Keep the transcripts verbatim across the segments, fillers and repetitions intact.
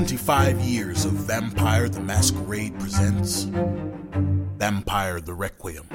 twenty-five years of Vampire the Masquerade presents Vampire the Requiem.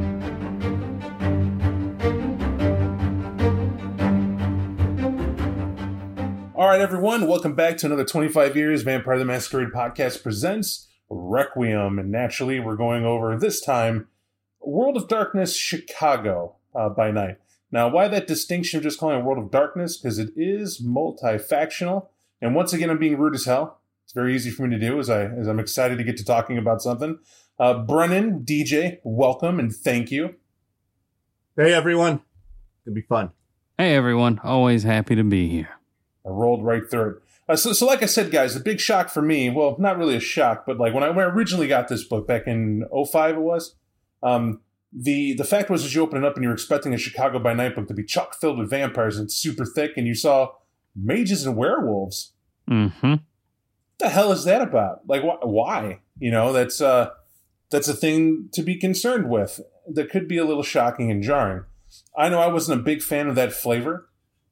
All right, everyone, welcome back to another twenty-five years Vampire the Masquerade podcast presents Requiem. And naturally, we're going over this time World of Darkness Chicago uh, by night. Now, why that distinction of just calling it World of Darkness? Because it is multi-factional. And once again, I'm being rude as hell. It's very easy for me to do as, I, as I'm excited to get to talking about something. Uh, Brennan, D J, welcome and thank you. Hey, everyone. It'll be fun. Hey, everyone. Always happy to be here. I rolled right through it. Uh, so, so like I said, guys, the big shock for me, well, not really a shock, but like when I, when I originally got this book back in oh five it was, um, the, the fact was as you open it up and you're expecting a Chicago by Night book to be chock filled with vampires and super thick, and you saw mages and werewolves. Mm-hmm. What the hell is that about? Like, wh- why? You know, that's uh, that's a thing to be concerned with. That could be a little shocking and jarring. I know I wasn't a big fan of that flavor,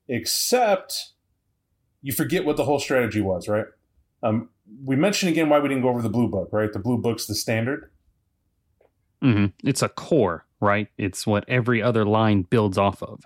except you forget what the whole strategy was, right? Um, we mentioned again why we didn't go over the blue book, right? The blue book's the standard. Mm-hmm. It's a core, right? It's what every other line builds off of.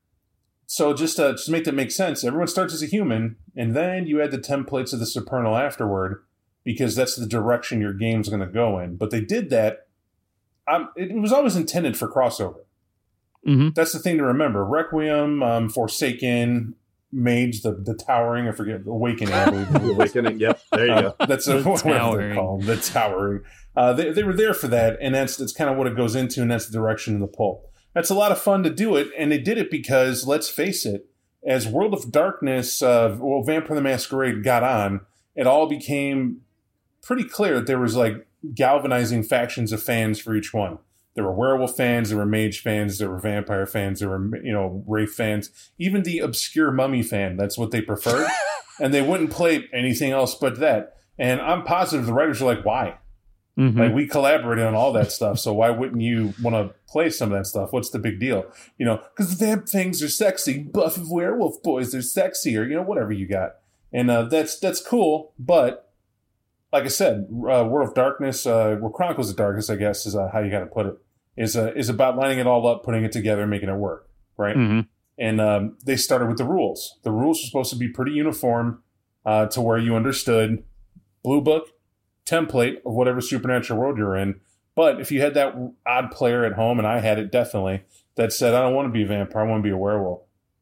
So just, uh, just to make that make sense, everyone starts as a human, and then you add the templates of the Supernal afterward, because that's the direction your game's going to go in. But they did that. Um, it was always intended for crossover. Mm-hmm. That's the thing to remember. Requiem, um, Forsaken, Mage, the, the Towering, I forget, Awakening, I believe. The Awakening, yep, there you uh, go. That's a, The whatever they're Towering. called, the Towering. Uh, they, they were there for that, and that's, that's kind of what it goes into, and that's the direction of the pull. That's a lot of fun to do it, and they did it because, let's face it, as World of Darkness, uh, well, Vampire the Masquerade got on, it all became pretty clear that there was, like, galvanizing factions of fans for each one. There were werewolf fans, there were mage fans, there were vampire fans, there were, you know, wraith fans, even the obscure mummy fan, that's what they preferred, and they wouldn't play anything else but that. And I'm positive the writers are like, why? Mm-hmm. Like, we collaborated on all that stuff, so why wouldn't you want to play some of that stuff? What's the big deal? You know, because vamp things are sexy. Buff of werewolf boys, they're sexier. You know, whatever you got. And uh, that's that's cool, but like I said, uh, World of Darkness, uh, well, Chronicles of Darkness, I guess, is uh, how you got to put it, is, uh, is about lining it all up, putting it together, making it work, right? Mm-hmm. And um, they started with the rules. The rules were supposed to be pretty uniform uh, to where you understood Blue Book, template of whatever supernatural world you're in. But if you had that odd player at home, and I had it definitely, that said, I don't want to be a vampire, I want to be a werewolf.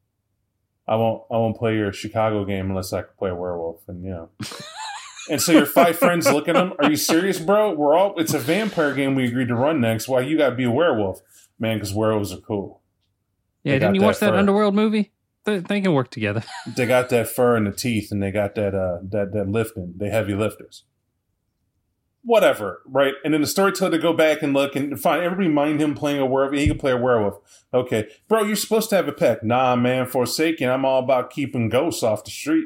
I won't I won't play your Chicago game unless I can play a werewolf. And you know. And so your five friends look at them, are you serious, bro? We're all it's a vampire game we agreed to run next. Why you gotta be a werewolf? Man, because werewolves are cool. Yeah, They got didn't you that watch that fur. Underworld movie? They, they can work together. They got that fur and the teeth, and they got that uh that that lifting. They heavy lifters. Whatever, right? And then the storyteller to go back and look and find everybody mind him playing a werewolf. He can play a werewolf. Okay. Bro, you're supposed to have a pet. Nah, man, Forsaken. I'm all about keeping ghosts off the street.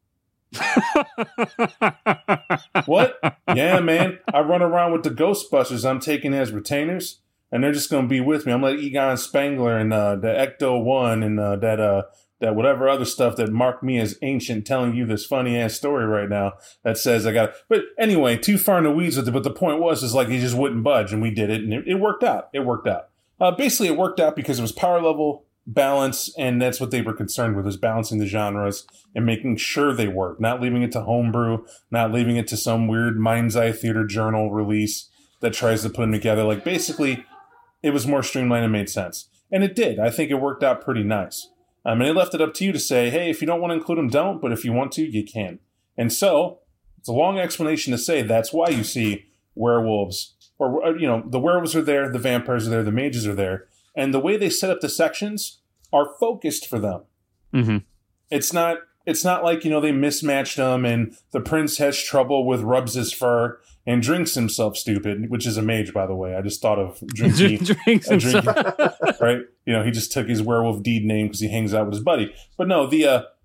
What? Yeah, man. I run around with the Ghostbusters I'm taking as retainers, and they're just going to be with me. I'm like Egon Spangler and uh, the Ecto one and uh, that uh, that whatever other stuff that marked me as ancient, telling you this funny ass story right now that says I got. But anyway, too far in the weeds with it. But the point was, is like he just wouldn't budge, and we did it, and it, it worked out. It worked out. Uh, basically, it worked out because it was power level balance, and that's what they were concerned with: is balancing the genres and making sure they work, not leaving it to homebrew, not leaving it to some weird Mind's Eye Theater Journal release that tries to put them together. Like basically, it was more streamlined and made sense, and it did. I think it worked out pretty nice. Um, and they left it up to you to say, hey, if you don't want to include them, don't. But if you want to, you can. And so it's a long explanation to say that's why you see werewolves, or, you know, the werewolves are there, the vampires are there, the mages are there. And the way they set up the sections are focused for them. Mm-hmm. It's not it's not like, you know, they mismatched them and the prince has trouble with rubs his fur and drinks himself stupid, which is a mage, by the way. I just thought of drinking. Drinks uh, himself. drinking right? You know, he just took his werewolf deed name because he hangs out with his buddy. But no, the uh,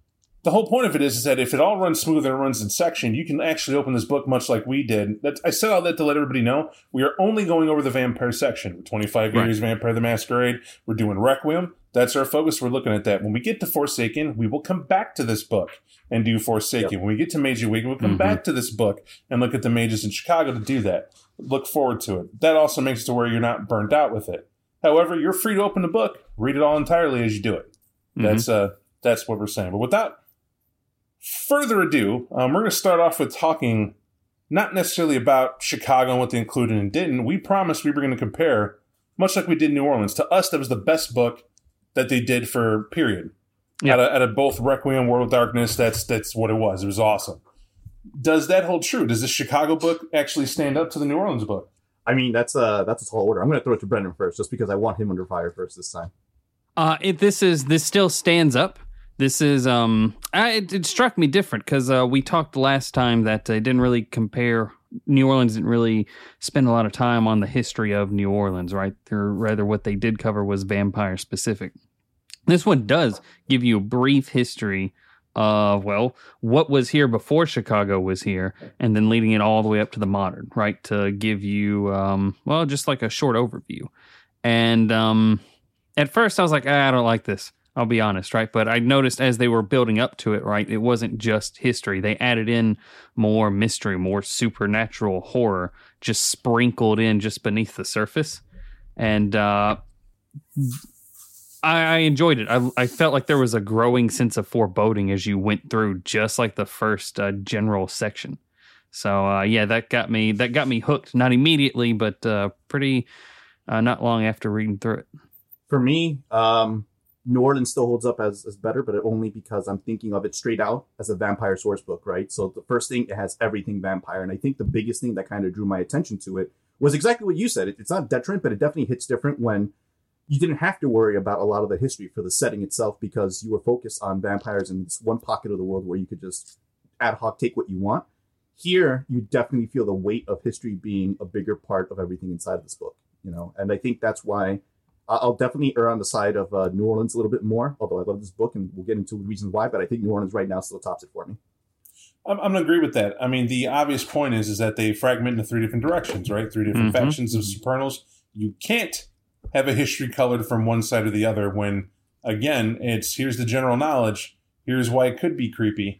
the whole point of it is, is that if it all runs smooth and it runs in section, you can actually open this book much like we did. That's, I said all that to let everybody know. We are only going over the vampire section. twenty-five Right. years, Vampire the Masquerade. We're doing Requiem. That's our focus. We're looking at that. When we get to Forsaken, we will come back to this book and do Forsaken. Yep. When we get to Mage Awakening, we'll come Mhm. back to this book and look at the mages in Chicago to do that. Look forward to it. That also makes it to where you're not burnt out with it. However, you're free to open the book, read it all entirely as you do it. Mhm. That's uh, that's what we're saying. But without further ado, um, we're going to start off with talking not necessarily about Chicago and what they included and didn't. We promised we were going to compare, much like we did New Orleans. To us, that was the best book that they did for period. Yeah. Out, of, out of both Requiem, World of Darkness, that's that's what it was. It was awesome. Does that hold true? Does the Chicago book actually stand up to the New Orleans book? I mean, that's a that's a tall order. I'm going to throw it to Brendan first, just because I want him under fire first this time. Uh, it, this is this still stands up. This is um, I, it, it struck me different because uh, we talked last time that it didn't really compare. New Orleans didn't really spend a lot of time on the history of New Orleans, right? Or rather, what they did cover was vampire specific. This one does give you a brief history of, well, what was here before Chicago was here, and then leading it all the way up to the modern, right? To give you, um, well, just like a short overview. And um, at first I was like, ah, I don't like this. I'll be honest, right? But I noticed as they were building up to it, right, it wasn't just history. They added in more mystery, more supernatural horror, just sprinkled in just beneath the surface. And uh, I, I enjoyed it. I, I felt like there was a growing sense of foreboding as you went through, just like the first uh, general section. So uh, yeah, that got me. That got me hooked. Not immediately, but uh, pretty uh, not long after reading through it. For me, um, New Orleans still holds up as, as better, but only because I'm thinking of it straight out as a vampire source book, right? So the first thing, it has everything vampire. And I think the biggest thing that kind of drew my attention to it was exactly what you said. It, it's not deterrent, but it definitely hits different when you didn't have to worry about a lot of the history for the setting itself because you were focused on vampires in this one pocket of the world where you could just ad hoc take what you want. Here, you definitely feel the weight of history being a bigger part of everything inside of this book, you know? And I think that's why I'll definitely err on the side of uh, New Orleans a little bit more, although I love this book and we'll get into the reasons why, but I think New Orleans right now still tops it for me. I'm, I'm going to agree with that. I mean, the obvious point is is that they fragment into three different directions, right? Three different Mhm. factions of Supernals. You can't have a history colored from one side or the other when, again, it's here's the general knowledge, here's why it could be creepy,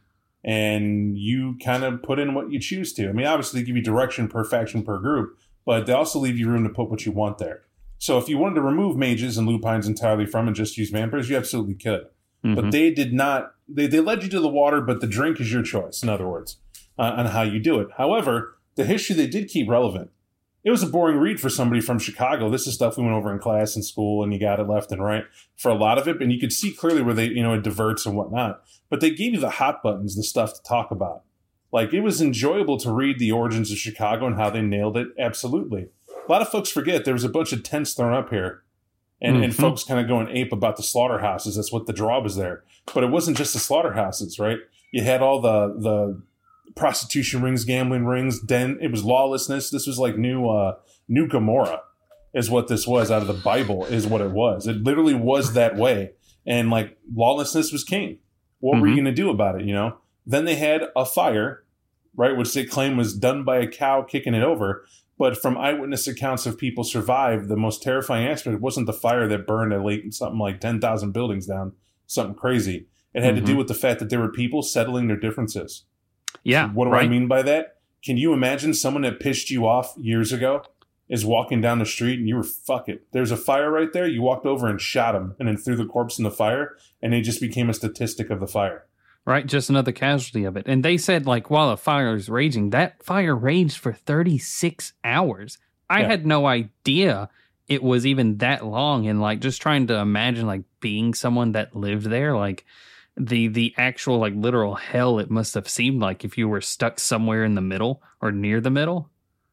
and you kind of put in what you choose to. I mean, obviously, they give you direction per faction, per group, but they also leave you room to put what you want there. So if you wanted to remove mages and lupines entirely from and just use vampires, you absolutely could. Mhm. But they did not. They, they led you to the water, but the drink is your choice, in other words, uh, on how you do it. However, the history they did keep relevant. It was a boring read for somebody from Chicago. This is stuff we went over in class in school, and you got it left and right for a lot of it. And you could see clearly where they, you know, it diverts and whatnot. But they gave you the hot buttons, the stuff to talk about. Like, it was enjoyable to read the origins of Chicago and how they nailed it. Absolutely. A lot of folks forget there was a bunch of tents thrown up here. And, Mhm. and folks kind of going ape about the slaughterhouses. That's what the draw was there. But it wasn't just the slaughterhouses, right? You had all the the prostitution rings, gambling rings. Then it was lawlessness. This was like new uh, new Gomorrah is what this was out of the Bible is what it was. It literally was that way. And like lawlessness was king. What were you Mhm. going to do about it, you know? Then they had a fire, right, which they claim was done by a cow kicking it over. But from eyewitness accounts of people survived, the most terrifying aspect wasn't the fire that burned at late something like ten thousand buildings down, something crazy. It had Mhm. to do with the fact that there were people settling their differences. Yeah. What do right? I mean by that? Can you imagine someone that pissed you off years ago is walking down the street and you were, fuck it, there's a fire right there. You walked over and shot him and then threw the corpse in the fire, and they just became a statistic of the fire. Right, just another casualty of it. And they said, like, while a fire is raging, that fire raged for thirty-six hours. I Yeah. had no idea it was even that long. And, like, just trying to imagine, like, being someone that lived there, like, the the actual, like, literal hell it must have seemed like if you were stuck somewhere in the middle or near the middle.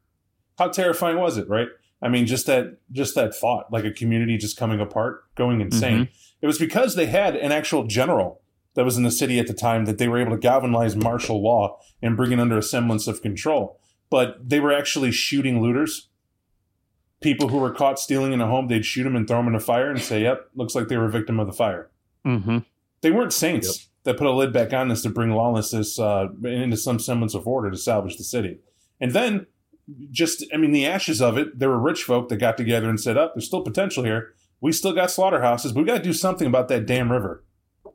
How terrifying was it, right? I mean, just that just that thought, like a community just coming apart, going insane. It was because they had an actual general that was in the city at the time that they were able to galvanize martial law and bring it under a semblance of control. But they were actually shooting looters. People who were caught stealing in a home, they'd shoot them and throw them in a fire and say, yep, looks like they were a victim of the fire. Mm-hmm. They weren't saints. that put a lid back on this to bring lawlessness uh, into some semblance of order to salvage the city. And then, just, I mean, the ashes of it, there were rich folk that got together and said, oh, there's still potential here. We still got slaughterhouses, but we got to do something about that damn river.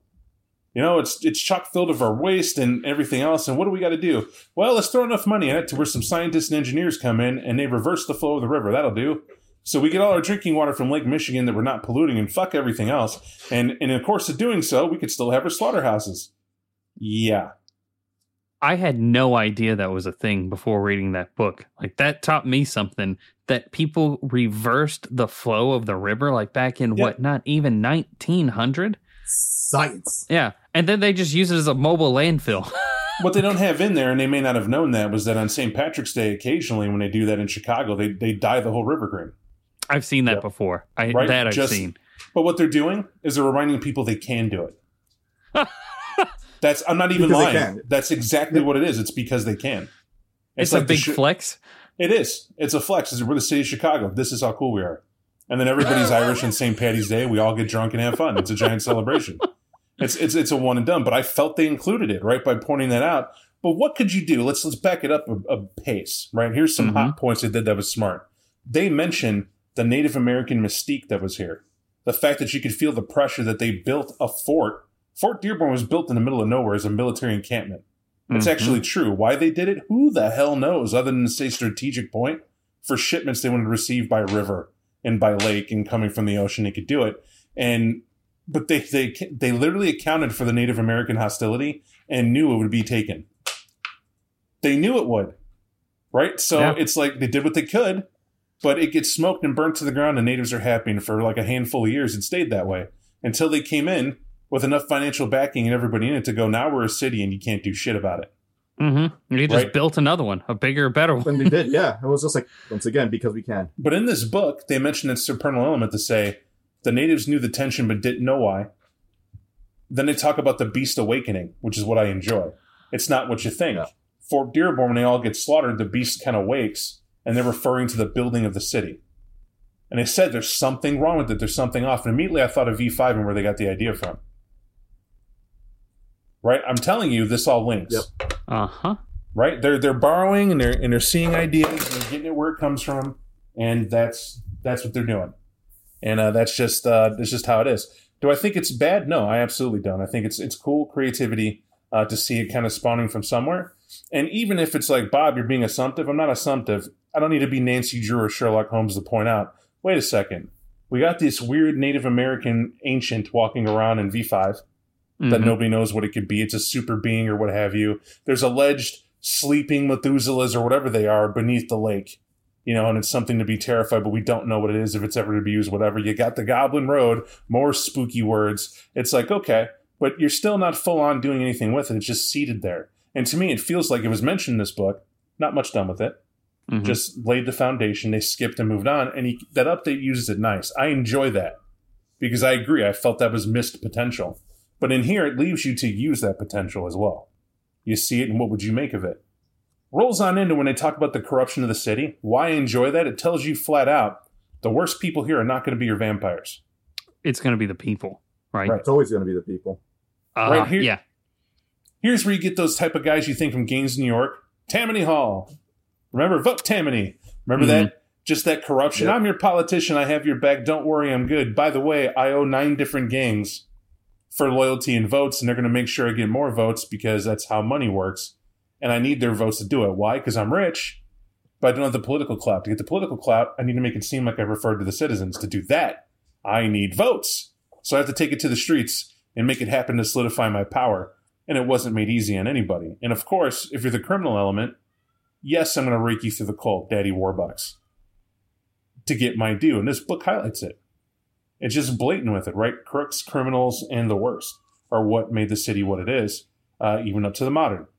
You know, it's it's chock filled of our waste and everything else. And what do we got to do? Well, let's throw enough money in it to where some scientists and engineers come in and they reverse the flow of the river. That'll do. So we get all our drinking water from Lake Michigan that we're not polluting and fuck everything else. And, and in the course of doing so, we could still have our slaughterhouses. Yeah. I had no idea that was a thing before reading that book. Like, that taught me something, that people reversed the flow of the river, like back in, yeah. what, not even nineteen hundred? Science. Yeah. And then they just use it as a mobile landfill. What they don't have in there, and they may not have known that, was that on Saint Patrick's Day, occasionally when they do that in Chicago, they, they dye the whole river green. I've seen that yep. before. I, right? That I've Just, seen. But what they're doing is they're reminding people they can do it. That's I'm not even because lying. That's exactly what it is. It's because they can. It's, it's like a big sh- flex. It is. It's a flex. It's, we're the city of Chicago. This is how cool we are. And then everybody's Irish on Saint Paddy's Day. We all get drunk and have fun. It's a giant celebration. It's it's it's a one and done. But I felt they included it, right, by pointing that out. But what could you do? Let's let's back it up a, a pace, right? Here's some mm-hmm. hot points they did that was smart. They mentioned the Native American mystique that was here. The fact that you could feel the pressure that they built a fort. Fort Dearborn was built in the middle of nowhere as a military encampment. It's mm-hmm. actually true. Why they did it, who the hell knows, other than to say strategic point for shipments they wanted to receive by river and by lake and coming from the ocean, they could do it. And but they they they literally accounted for the Native American hostility and knew it would be taken. They knew it would, right? So yeah. It's like they did what they could, but it gets smoked and burnt to the ground, and natives are happy. And for like a handful of years, it stayed that way until they came in with enough financial backing and everybody in it to go, now we're a city and you can't do shit about it. Mm-hmm. You just right? built another one, a bigger, better one. And they did, yeah. It was just like, once again, because we can. But in this book, they mentioned its supernal element to say the natives knew the tension but didn't know why. Then they talk about the beast awakening, which is what I enjoy. It's not what you think. Yeah. Fort Dearborn, when they all get slaughtered, the beast kind of wakes, and they're referring to the building of the city. And they said there's something wrong with it. There's something off. And immediately I thought of V five and where they got the idea from. Right? I'm telling you, this all links. Yep. Uh-huh. Right? They're they're borrowing and they're and they're seeing ideas and they're getting it where it comes from, and that's that's what they're doing. And uh, that's just uh, that's just how it is. Do I think it's bad? No, I absolutely don't. I think it's it's cool creativity uh, to see it kind of spawning from somewhere. And even if it's like, Bob, you're being assumptive, I'm not assumptive. I don't need to be Nancy Drew or Sherlock Holmes to point out, wait a second. We got this weird Native American ancient walking around in V five mm-hmm. that nobody knows what it could be. It's a super being or what have you. There's alleged sleeping Methuselahs or whatever they are beneath the lake. You know, and it's something to be terrified, but we don't know what it is, if it's ever to be used, whatever. You got the Goblin Road, more spooky words. It's like, okay, but you're still not full on doing anything with it. It's just seated there. And to me, it feels like it was mentioned in this book. Not much done with it. Mm-hmm. Just laid the foundation. They skipped and moved on. And he, that update uses it nice. I enjoy that because I agree. I felt that was missed potential. But in here, it leaves you to use that potential as well. You see it, and what would you make of it? Rolls on into when they talk about the corruption of the city. Why I enjoy that? It tells you flat out, the worst people here are not going to be your vampires. It's going to be the people, right? Right. It's always going to be the people. Uh, right here, yeah. Here's where you get those type of guys you think from Gaines, New York. Tammany Hall. Remember, vote Tammany. Remember mm-hmm. that? Just that corruption. Yep. I'm your politician. I have your back. Don't worry, I'm good. By the way, I owe nine different gangs for loyalty and votes, and they're going to make sure I get more votes because that's how money works. And I need their votes to do it. Why? Because I'm rich, but I don't have the political clout. To get the political clout, I need to make it seem like I referred to the citizens. To do that, I need votes. So I have to take it to the streets and make it happen to solidify my power. And it wasn't made easy on anybody. And of course, if you're the criminal element, yes, I'm going to rake you through the cold, Daddy Warbucks, to get my due. And this book highlights it. It's just blatant with it, right? Crooks, criminals, and the worst are what made the city what it is, uh, even up to the modern.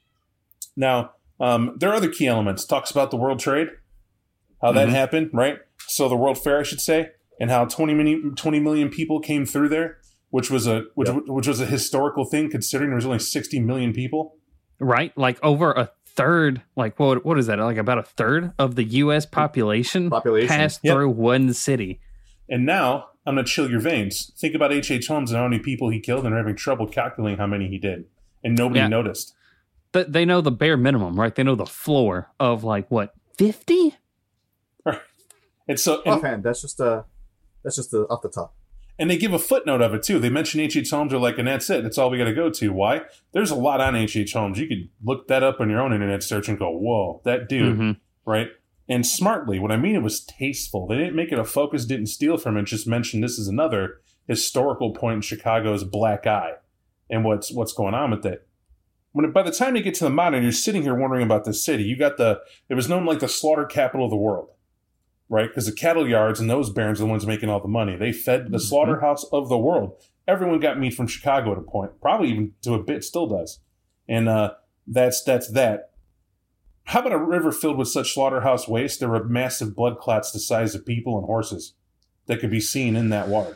Now, um, there are other key elements. Talks about the World Trade, how that mm-hmm. happened, right? So the World Fair, I should say, and how twenty million people came through there, which was a which, yep. which was a historical thing considering there was only sixty million people. Right, like over a third, like what what is that? Like about a third of the U S population, population. passed yep. through one city. And now, I'm going to chill your veins. Think about H H. Holmes and how many people he killed and having trouble calculating how many he did. And nobody Yeah. noticed. Th- they know the bare minimum, right? They know the floor of like, what, fifty? Right. And so, and, Offhand, that's just uh, that's just uh, off the top. and they give a footnote of it too. They mention H H. Holmes are like, and that's it. That's all we got to go to. Why? There's a lot on H H. Holmes. You could look that up on your own internet search and go, whoa, that dude, Mm-hmm. right? And smartly, what I mean, it was tasteful. They didn't make it a focus, didn't steal from it. Just mention this is another historical point in Chicago's black eye and what's what's going on with it. When by the time you get to the modern, you're sitting here wondering about this city. You got the it was known like the slaughter capital of the world, right? Because the cattle yards and those barons are the ones making all the money. They fed the Mhm. slaughterhouse of the world. Everyone got meat from Chicago at a point, probably even to a bit, still does. And uh, that's that's that. How about a river filled with such slaughterhouse waste? There were massive blood clots the size of people and horses that could be seen in that water.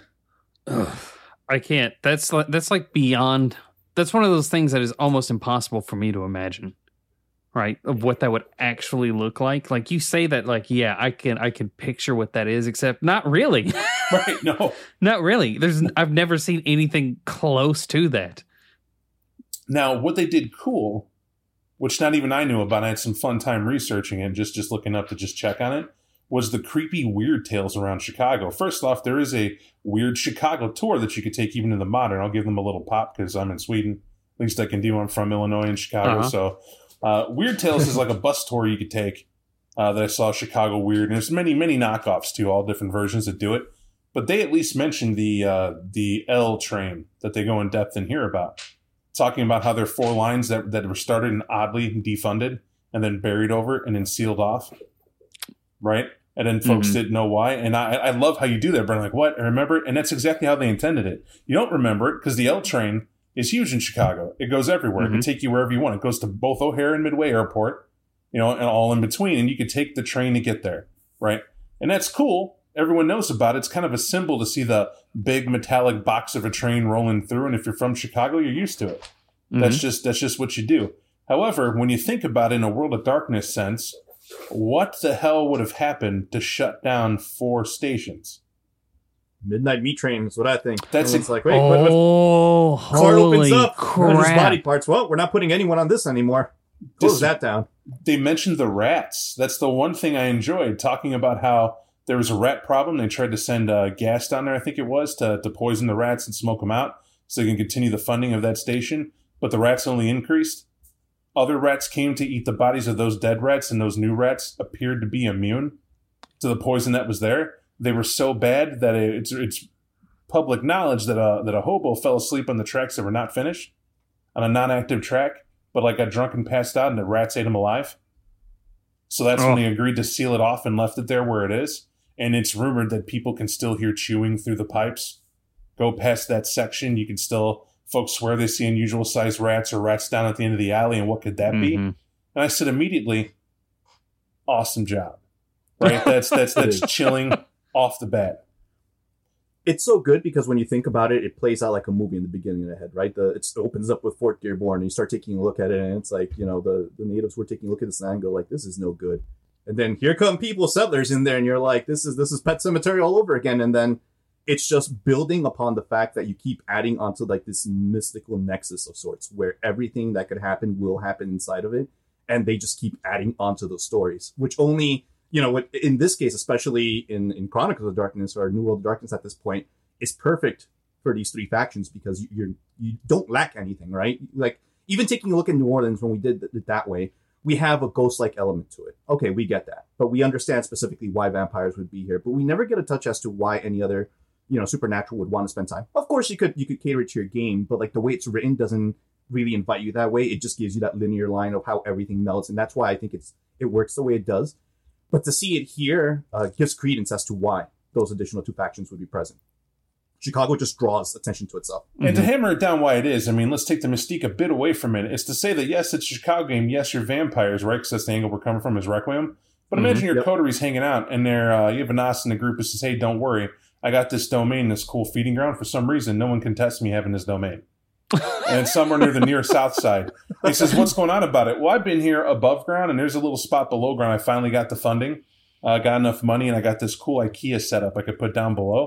I can't. That's like, that's like beyond. That's one of those things that is almost impossible for me to imagine, right? Of what that would actually look like. Like you say that, like, yeah, I can, I can picture what that is, except not really. Right? No. Not really. There's, I've never seen anything close to that. Now, what they did cool, which not even I knew about, I had some fun time researching it, just just looking up to just check on it, was the creepy weird tales around Chicago. First off, there is a weird Chicago tour that you could take even in the modern. I'll give them a little pop because I'm in Sweden. At least I can do. I'm from Illinois and Chicago. Uh-huh. So uh, Weird Tales is like a bus tour you could take uh, that I saw Chicago Weird. And there's many, many knockoffs too, all different versions that do it. But they at least mentioned the uh, the L train that they go in depth and hear about. Talking about how there are four lines that, that were started and oddly defunded and then buried over and then sealed off. Right? And then folks Mhm. didn't know why. And I, I love how you do that, Brent. Like, what? I remember it. And that's exactly how they intended it. You don't remember it because the L train is huge in Chicago. It goes everywhere. It can Mhm. take you wherever you want. It goes to both O'Hare and Midway Airport, you know, and all in between. And you can take the train to get there. Right? And that's cool. Everyone knows about it. It's kind of a symbol to see the big metallic box of a train rolling through. And if you're from Chicago, you're used to it. That's Mhm. just that's just what you do. However, when you think about it in a World of Darkness sense, what the hell would have happened to shut down four stations? Midnight meat train is what I think. That's Everyone's ex- like, wait, what, what, Oh, car opens holy up. There's body crap. parts. Well, we're not putting anyone on this anymore. Close Dis- that down. They mentioned the rats. That's the one thing I enjoyed, talking about how there was a rat problem. They tried to send uh, gas down there, I think it was, to, to poison the rats and smoke them out so they can continue the funding of that station. But the rats only increased. Other rats came to eat the bodies of those dead rats, and those new rats appeared to be immune to the poison that was there. They were so bad that it, it's it's public knowledge that a, that a hobo fell asleep on the tracks that were not finished, on a non-active track, but like got drunk and passed out, and the rats ate him alive. So that's Oh. when they agreed to seal it off and left it there where it is. And it's rumored that people can still hear chewing through the pipes. Go past that section, you can still... Folks swear they see unusual sized rats or rats down at the end of the alley, and what could that be? Mhm. And I said immediately, awesome job. Right? That's that's that's chilling off the bat. It's so good because when you think about it, it plays out like a movie in the beginning of the head, right? The it opens up with Fort Dearborn, and you start taking a look at it, and it's like, you know, the, the natives were taking a look at this and go like, this is no good. And then here come people, settlers in there, and you're like, this is this is Pet Cemetery all over again. And then it's just building upon the fact that you keep adding onto like this mystical nexus of sorts where everything that could happen will happen inside of it. And they just keep adding onto those stories, which only, you know, in this case, especially in, in Chronicles of Darkness or New World of Darkness at this point, is perfect for these three factions because you're, you don't lack anything, right? Like even taking a look at New Orleans when we did it that way, we have a ghost-like element to it. Okay, we get that. But we understand specifically why vampires would be here. But we never get a touch as to why any other, you know, supernatural would want to spend time. Of course, you could you could cater it to your game, but like the way it's written doesn't really invite you that way. It just gives you that linear line of how everything melts, and that's why I think it's it works the way it does. But to see it here uh, gives credence as to why those additional two factions would be present. Chicago just draws attention to itself. And to hammer it down why it is, I mean, let's take the mystique a bit away from it. It's to say that, yes, it's a Chicago game. Yes, you're vampires, right? Because that's the angle we're coming from is Requiem. But Mhm. imagine your Yep. coteries hanging out, and they're, uh, you have an Nas in the group who says, hey, don't worry. I got this domain, this cool feeding ground. For some reason, no one can test me having this domain. And it's somewhere near the near south side. He says, what's going on about it? Well, I've been here above ground, and there's a little spot below ground. I finally got the funding, uh, got enough money, and I got this cool IKEA setup I could put down below.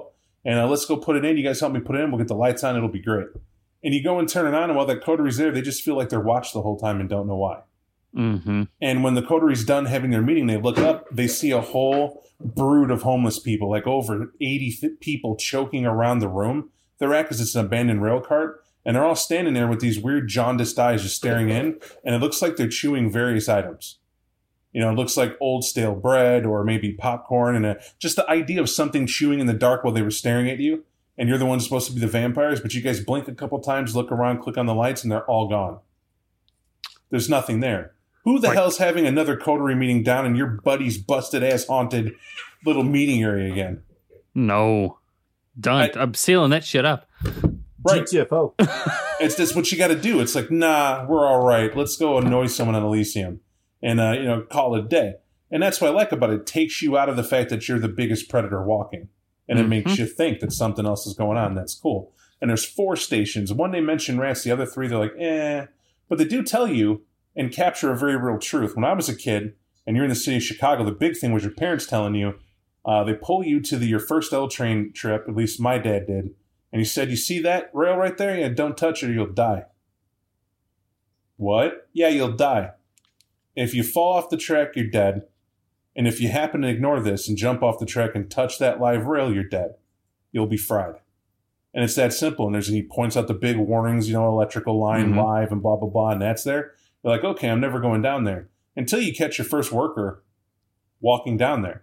And uh, let's go put it in. You guys help me put it in. We'll get the lights on. It'll be great. And you go and turn it on, and while that coterie's there, they just feel like they're watched the whole time and don't know why. Mm-hmm. And when the coterie's done having their meeting, they look up, they see a whole brood of homeless people, like over eighty people choking around the room. They're at because it's an abandoned rail cart, and they're all standing there with these weird jaundiced eyes just staring in, and it looks like they're chewing various items. You know, it looks like old stale bread or maybe popcorn, and a, just the idea of something chewing in the dark while they were staring at you, and you're the ones supposed to be the vampires, but you guys blink a couple times, look around, click on the lights, and they're all gone. There's nothing there. Who the Right. hell's having another coterie meeting down in your buddy's busted-ass haunted little meeting area again? No. Done. I- I'm sealing that shit up. Right. G T F O. It's just what you got to do. It's like, nah, we're all right. Let's go annoy someone at Elysium and, uh, you know, call it a day. And that's what I like about it. It takes you out of the fact that you're the biggest predator walking. And it Mhm. makes you think that something else is going on. That's cool. And there's four stations. One, they mention rats. The other three, they're like, eh. But they do tell you and capture a very real truth. When I was a kid and you're in the city of Chicago, the big thing was your parents telling you, uh, they pull you to the, your first L train trip, at least my dad did, and he said, you see that rail right there? Yeah, don't touch it or you'll die. What? Yeah, you'll die. If you fall off the track, you're dead. And if you happen to ignore this and jump off the track and touch that live rail, you're dead. You'll be fried. And it's that simple. And there's, he points out the big warnings, you know, electrical line Mhm. live and blah, blah, blah, and that's there. You're like, okay, I'm never going down there until you catch your first worker walking down there.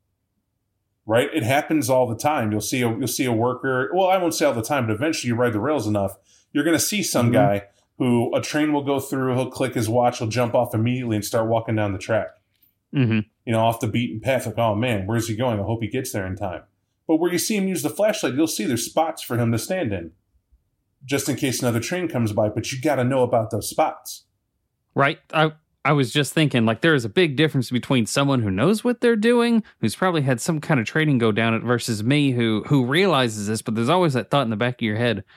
Right? It happens all the time. You'll see a you'll see a worker. Well, I won't say all the time, but eventually you ride the rails enough, you're going to see some Mhm. guy who a train will go through. He'll click his watch. He'll jump off immediately and start walking down the track. Mm-hmm. You know, off the beaten path. Like, oh man, where's he going? I hope he gets there in time. But where you see him use the flashlight, you'll see there's spots for him to stand in, just in case another train comes by. But you got to know about those spots. Right. I I was just thinking, like, there is a big difference between someone who knows what they're doing, who's probably had some kind of training go down it, versus me who who realizes this, but there's always that thought in the back of your head,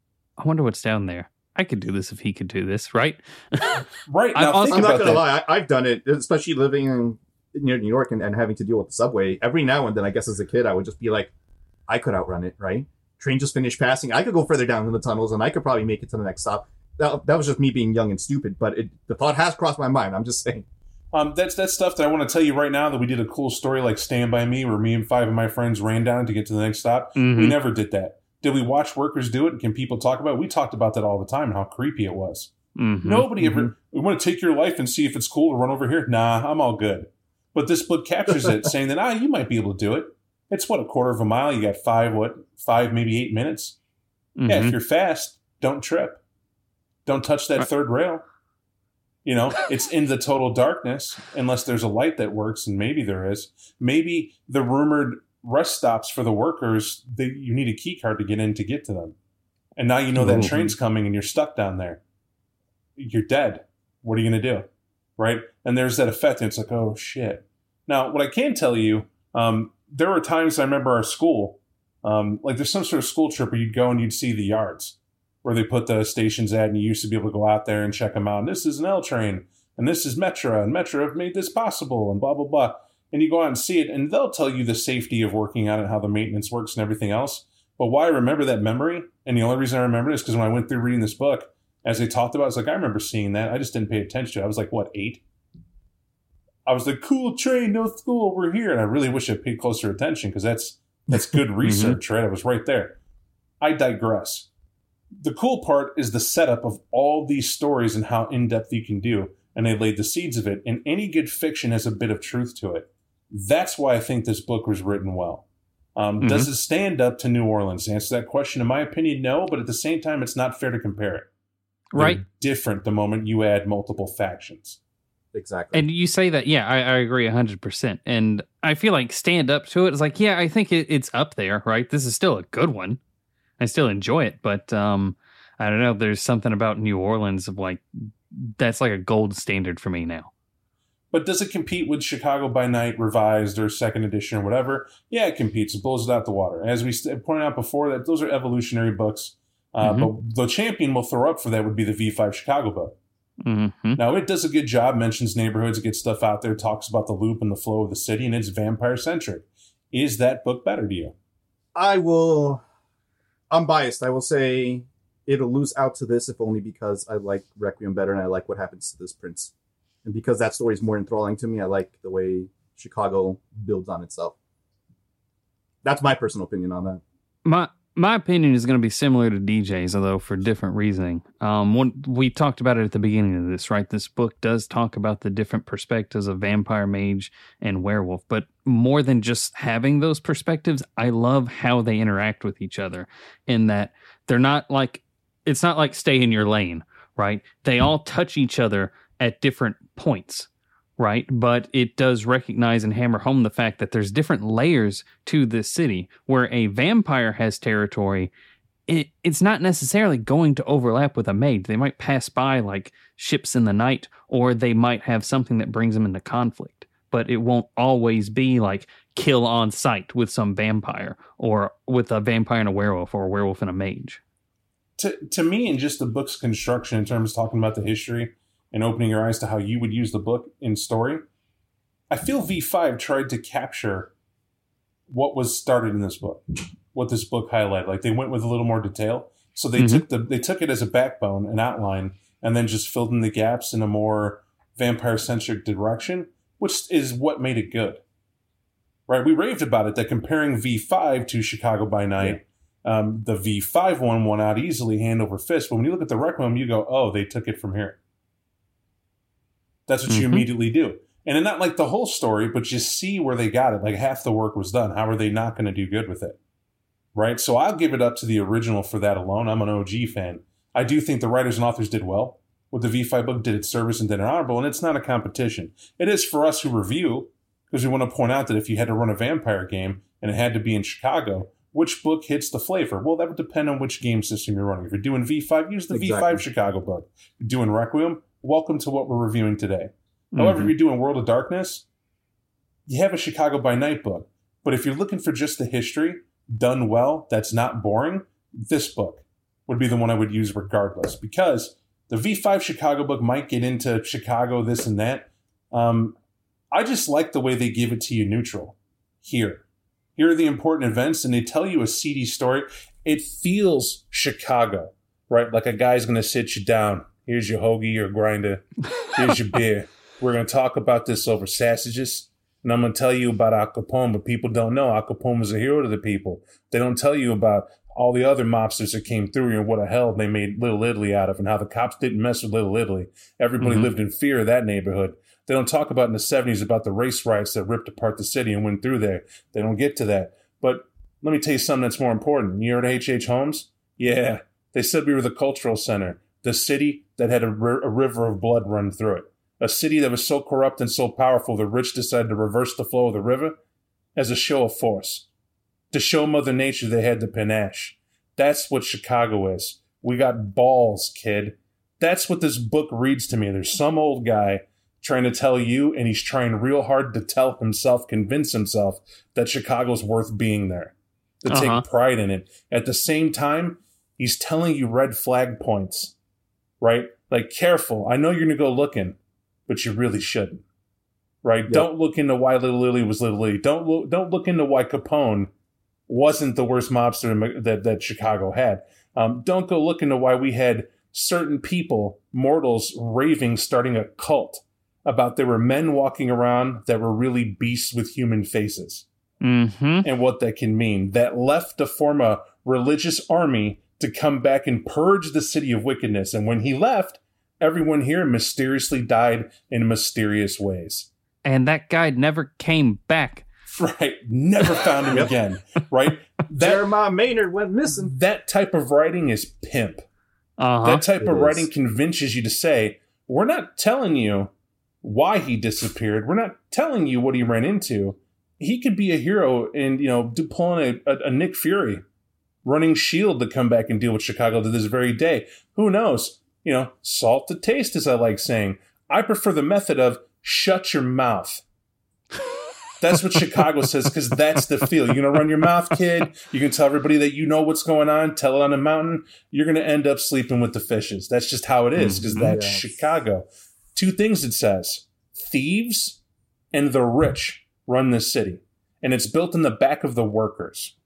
I wonder what's down there. I could do this if he could do this, right? Right. I'm Now, also- think I'm not about gonna that. lie, I, I've done it, especially living in near New York and, and having to deal with the subway. Every now and then, I guess as a kid, I would just be like, I could outrun it, right? Train just finished passing. I could go further down in the tunnels and I could probably make it to the next stop. That, that was just me being young and stupid, but it, the thought has crossed my mind. I'm just saying. Um, that's that's stuff that I want to tell you right now that we did a cool story like Stand By Me where me and five of my friends ran down to get to the next stop. We Mhm. never did that. Did we watch workers do it? And can people talk about it? We talked about that all the time and how creepy it was. Mhm. Nobody ever, we want to take your life and see if it's cool to run over here. Nah, I'm all good. But this book captures it saying that, ah, you might be able to do it. It's what, a quarter of a mile? You got five, what, five, maybe eight minutes? Yeah, Mhm. if you're fast, don't trip. Don't touch that Right. third rail. You know, it's in the total darkness, unless there's a light that works, and maybe there is. Maybe the rumored rest stops for the workers, they, you need a key card to get in to get to them. And now you know that Ooh. train's coming and you're stuck down there. You're dead. What are you going to do? Right? And there's that effect, and it's like, oh, shit. Now, what I can tell you, um, there were times I remember our school, um, like there's some sort of school trip where you'd go and you'd see the yards where they put the stations at, and you used to be able to go out there and check them out. And this is an L train, and this is Metra, and Metra have made this possible, and blah, blah, blah. And you go out and see it, and they'll tell you the safety of working on it, how the maintenance works and everything else. But why I remember that memory, and the only reason I remember it is because when I went through reading this book, as they talked about it, it's like, I remember seeing that. I just didn't pay attention to it. I was like, what, eight? I was like, cool train, no school, we're here. And I really wish I paid closer attention because that's that's good research, right? I was right there. I digress. The cool part is the setup of all these stories and how in-depth you can do. And they laid the seeds of it. And any good fiction has a bit of truth to it. That's why I think this book was written well. Um, Mhm. Does it stand up to New Orleans? To answer that question, in my opinion, no. But at the same time, it's not fair to compare it. They're Right. different the moment you add multiple factions. Exactly. And you say that, yeah, I, I agree one hundred percent. And I feel like stand up to it is like, yeah, I think it, it's up there, right? This is still a good one. I still enjoy it, but um, I don't know. There's something about New Orleans of like, that's like a gold standard for me now. But does it compete with Chicago by Night Revised or Second Edition or whatever? Yeah, it competes. It blows it out the water. As we st- pointed out before, that those are evolutionary books. Uh, Mhm. But the champion we'll throw up for that would be the V five Chicago book. Mm-hmm. Now, it does a good job, mentions neighborhoods, gets stuff out there, talks about the loop and the flow of the city, and it's vampire-centric. Is that book better to you? I will. I'm biased. I will say it'll lose out to this, if only because I like Requiem better and I like what happens to this prince. And because that story is more enthralling to me, I like the way Chicago builds on itself. That's my personal opinion on that. My my opinion is going to be similar to D J's, although for different reasoning. Um, one, we talked about it at the beginning of this, right? This book does talk about the different perspectives of vampire, mage, and werewolf. But more than just having those perspectives, I love how they interact with each other in that they're not like, it's not like stay in your lane, right? They all touch each other at different points. Right, but it does recognize and hammer home the fact that there's different layers to this city. Where a vampire has territory, it, it's not necessarily going to overlap with a mage. They might pass by like ships in the night, or they might have something that brings them into conflict. But it won't always be like kill on sight with some vampire, or with a vampire and a werewolf, or a werewolf and a mage. To to me, in just the book's construction, in terms of talking about the history and opening your eyes to how you would use the book in story, I feel V five tried to capture what was started in this book, what this book highlighted. Like they went with a little more detail. So they mm-hmm. took the they took it as a backbone, an outline, and then just filled in the gaps in a more vampire-centric direction, which is what made it good. Right? We raved about it, that comparing V five to Chicago by Night, yeah. um, the V five one won out easily, hand over fist. But when you look at the Requiem, you go, oh, they took it from here. That's what mm-hmm. you immediately do. And then not like the whole story, but just see where they got it. Like half the work was done. How are they not going to do good with it? Right? So I'll give it up to the original for that alone. I'm an O G fan. I do think the writers and authors did well. With the V five book, did its service and did it honorable. And it's not a competition. It is for us who review, because we want to point out that if you had to run a vampire game and it had to be in Chicago, which book hits the flavor? Well, that would depend on which game system you're running. If you're doing V five, use the exactly. V five Chicago book. If you're doing Requiem, welcome to what we're reviewing today. Mm-hmm. However, if you're doing World of Darkness, you have a Chicago by Night book. But if you're looking for just the history done well, that's not boring, this book would be the one I would use regardless. Because the V five Chicago book might get into Chicago, this and that. Um, I just like the way they give it to you neutral. Here. Here are the important events, and they tell you a seedy story. It feels Chicago, right? Like a guy's going to sit you down. Here's your hoagie or grinder. Here's your beer. We're going to talk about this over sausages. And I'm going to tell you about Al Capone, but people don't know Al Capone was a hero to the people. They don't tell you about all the other mobsters that came through here and what the hell they made Little Italy out of and how the cops didn't mess with Little Italy. Everybody mm-hmm. lived in fear of that neighborhood. They don't talk about in the seventies about the race riots that ripped apart the city and went through there. They don't get to that. But let me tell you something that's more important. You heard H H. Holmes? Yeah. They said we were the cultural center. The city that had a, r- a river of blood run through it. A city that was so corrupt and so powerful, the rich decided to reverse the flow of the river as a show of force. To show Mother Nature they had the panache. That's what Chicago is. We got balls, kid. That's what this book reads to me. There's some old guy trying to tell you, and he's trying real hard to tell himself, convince himself that Chicago's worth being there. To uh-huh. take pride in it. At the same time, he's telling you red flag points. Right? Like, careful. I know you're going to go looking, but you really shouldn't. Right? Yep. Don't look into why Little Lily was Little Lily. Don't look, don't look into why Capone wasn't the worst mobster that, that Chicago had. Um, don't go look into why we had certain people, mortals, raving, starting a cult about there were men walking around that were really beasts with human faces. Mm-hmm. And what that can mean. That left to form a religious army to come back and purge the city of wickedness. And when he left, everyone here mysteriously died in mysterious ways. And that guy never came back. Right. Never found him again. Right? That, Jeremiah Maynard went missing. That type of writing is pimp. Uh-huh. That type It of is. writing convinces you to say, we're not telling you why he disappeared. We're not telling you what he ran into. He could be a hero and, you know, pulling a, a, a Nick Fury, running S H I E L D to come back and deal with Chicago to this very day. Who knows? You know, salt to taste, as I like saying. I prefer the method of shut your mouth. That's what Chicago says, because that's the feel. You're going to run your mouth, kid. You can tell everybody that you know what's going on. Tell it on the mountain. You're going to end up sleeping with the fishes. That's just how it is, because that's yes. Chicago. Two things it says. Thieves and the rich run this city. And it's built in the back of the workers.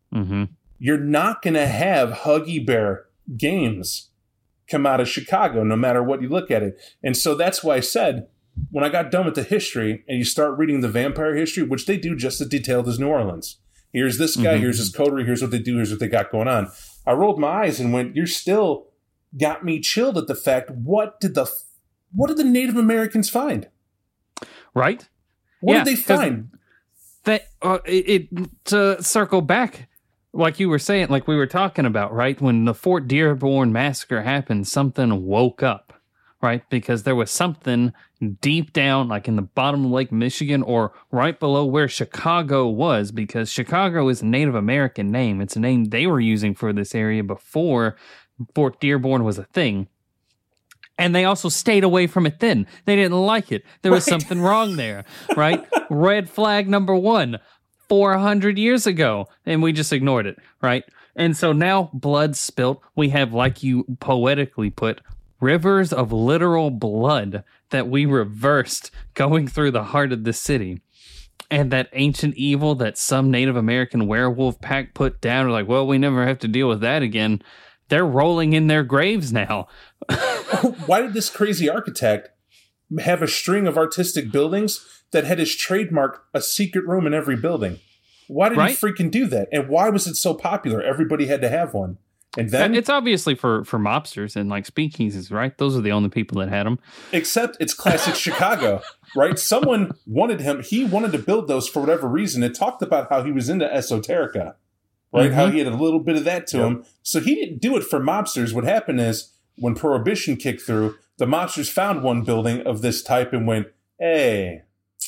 Mm-hmm. You're not going to have Huggy Bear games come out of Chicago, no matter what you look at it. And so that's why I said, when I got done with the history and you start reading the vampire history, which they do just as detailed as New Orleans. Here's this guy, mm-hmm. here's his coterie, here's what they do, here's what they got going on. I rolled my eyes and went, you're still got me chilled at the fact, what did the what did the Native Americans find? Right? What yeah, did they find? That uh, it, it to circle back, like you were saying, like we were talking about, right? When the Fort Dearborn massacre happened, something woke up, right? Because there was something deep down, like in the bottom of Lake Michigan or right below where Chicago was, because Chicago is a Native American name. It's a name they were using for this area before Fort Dearborn was a thing. And they also stayed away from it then. They didn't like it. There was right. something wrong there, right? Red flag number one, four hundred years ago. And we just ignored it, right? And so now blood spilt. We have, like you poetically put, rivers of literal blood that we reversed going through the heart of the city. And that ancient evil that some Native American werewolf pack put down, like, well, we never have to deal with that again. They're rolling in their graves now. Why did this crazy architect have a string of artistic buildings that had his trademark a secret room in every building? Why did right? he freaking do that? And why was it so popular? Everybody had to have one. And then it's obviously for, for mobsters and like speakeasies, right? Those are the only people that had them. Except it's classic Chicago, right? Someone wanted him. He wanted to build those for whatever reason. It talked about how he was into esoterica. Right, mm-hmm. how he had a little bit of that to yep. him. So he didn't do it for mobsters. What happened is, when Prohibition kicked through, the mobsters found one building of this type and went, hey,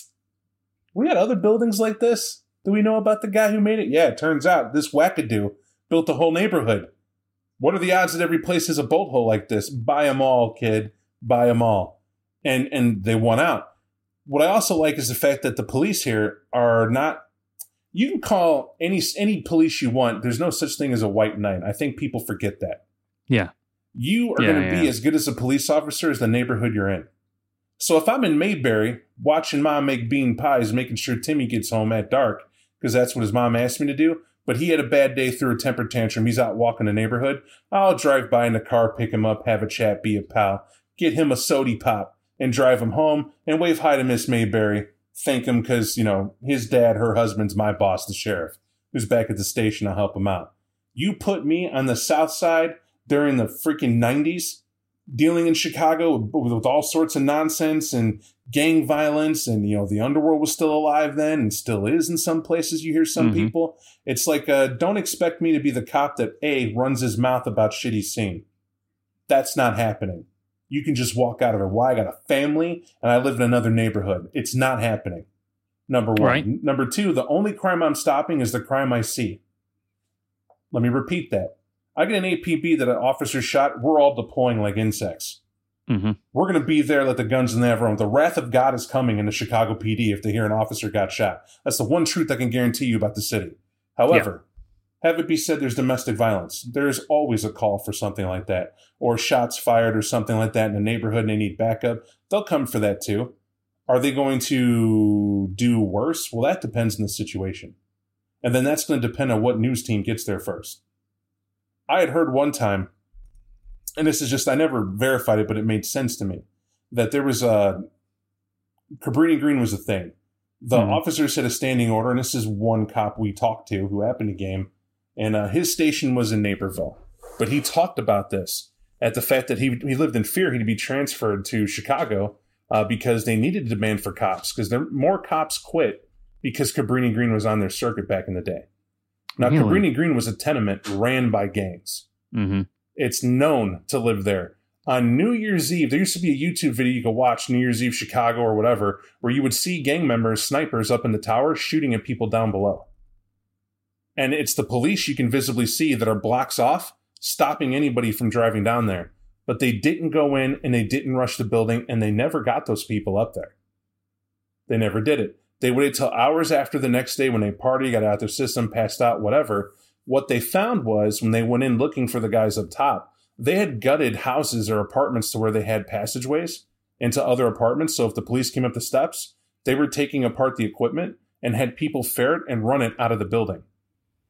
we got other buildings like this? Do we know about the guy who made it? Yeah, it turns out this wackadoo built a whole neighborhood. What are the odds that every place has a bolt hole like this? Buy them all, kid. Buy them all. And, and they won out. What I also like is the fact that the police here are not... You can call any any police you want. There's no such thing as a white knight. I think people forget that. Yeah. You are yeah, going to yeah. be as good as a police officer as the neighborhood you're in. So if I'm in Mayberry watching mom make bean pies, making sure Timmy gets home at dark, because that's what his mom asked me to do, but he had a bad day, threw a temper tantrum, he's out walking the neighborhood, I'll drive by in the car, pick him up, have a chat, be a pal, get him a sody pop, and drive him home, and wave hi to Miss Mayberry. Thank him because, you know, his dad, her husband's my boss, the sheriff, who's back at the station. I'll help him out. You put me on the south side during the freaking nineties, dealing in Chicago with, with all sorts of nonsense and gang violence. And, you know, the underworld was still alive then and still is in some places. You hear some mm-hmm. people. It's like, uh, don't expect me to be the cop that, A, runs his mouth about shit he's seen. That's not happening. You can just walk out of it. Why? I got a family and I live in another neighborhood. It's not happening. Number one. Right. Number two, the only crime I'm stopping is the crime I see. Let me repeat that. I get an A P B that an officer shot. We're all deploying like insects. Mm-hmm. We're going to be there, let the guns in there. The wrath of God is coming in the Chicago P D if they hear an officer got shot. That's the one truth I can guarantee you about the city. However, yeah. have it be said there's domestic violence. There's always a call for something like that. Or shots fired or something like that in the neighborhood and they need backup. They'll come for that too. Are they going to do worse? Well, that depends on the situation. And then that's going to depend on what news team gets there first. I had heard one time, and this is just, I never verified it, but it made sense to me, that there was a, Cabrini Green was a thing. The mm-hmm. officers had a standing order, and this is one cop we talked to who happened to game, and uh, his station was in Naperville. But he talked about this, at the fact that he he lived in fear he'd be transferred to Chicago uh, because they needed a demand for cops, because more cops quit because Cabrini Green was on their circuit back in the day. Now, really? Cabrini Green was a tenement ran by gangs. Mm-hmm. It's known to live there. On New Year's Eve, there used to be a YouTube video you could watch, New Year's Eve Chicago or whatever, where you would see gang members, snipers up in the tower shooting at people down below. And it's the police you can visibly see that are blocks off, stopping anybody from driving down there. But they didn't go in and they didn't rush the building and they never got those people up there. They never did it. They waited till hours after the next day when they party, got out their system, passed out, whatever. What they found was when they went in looking for the guys up top, they had gutted houses or apartments to where they had passageways into other apartments. So if the police came up the steps, they were taking apart the equipment and had people ferret and run it out of the building.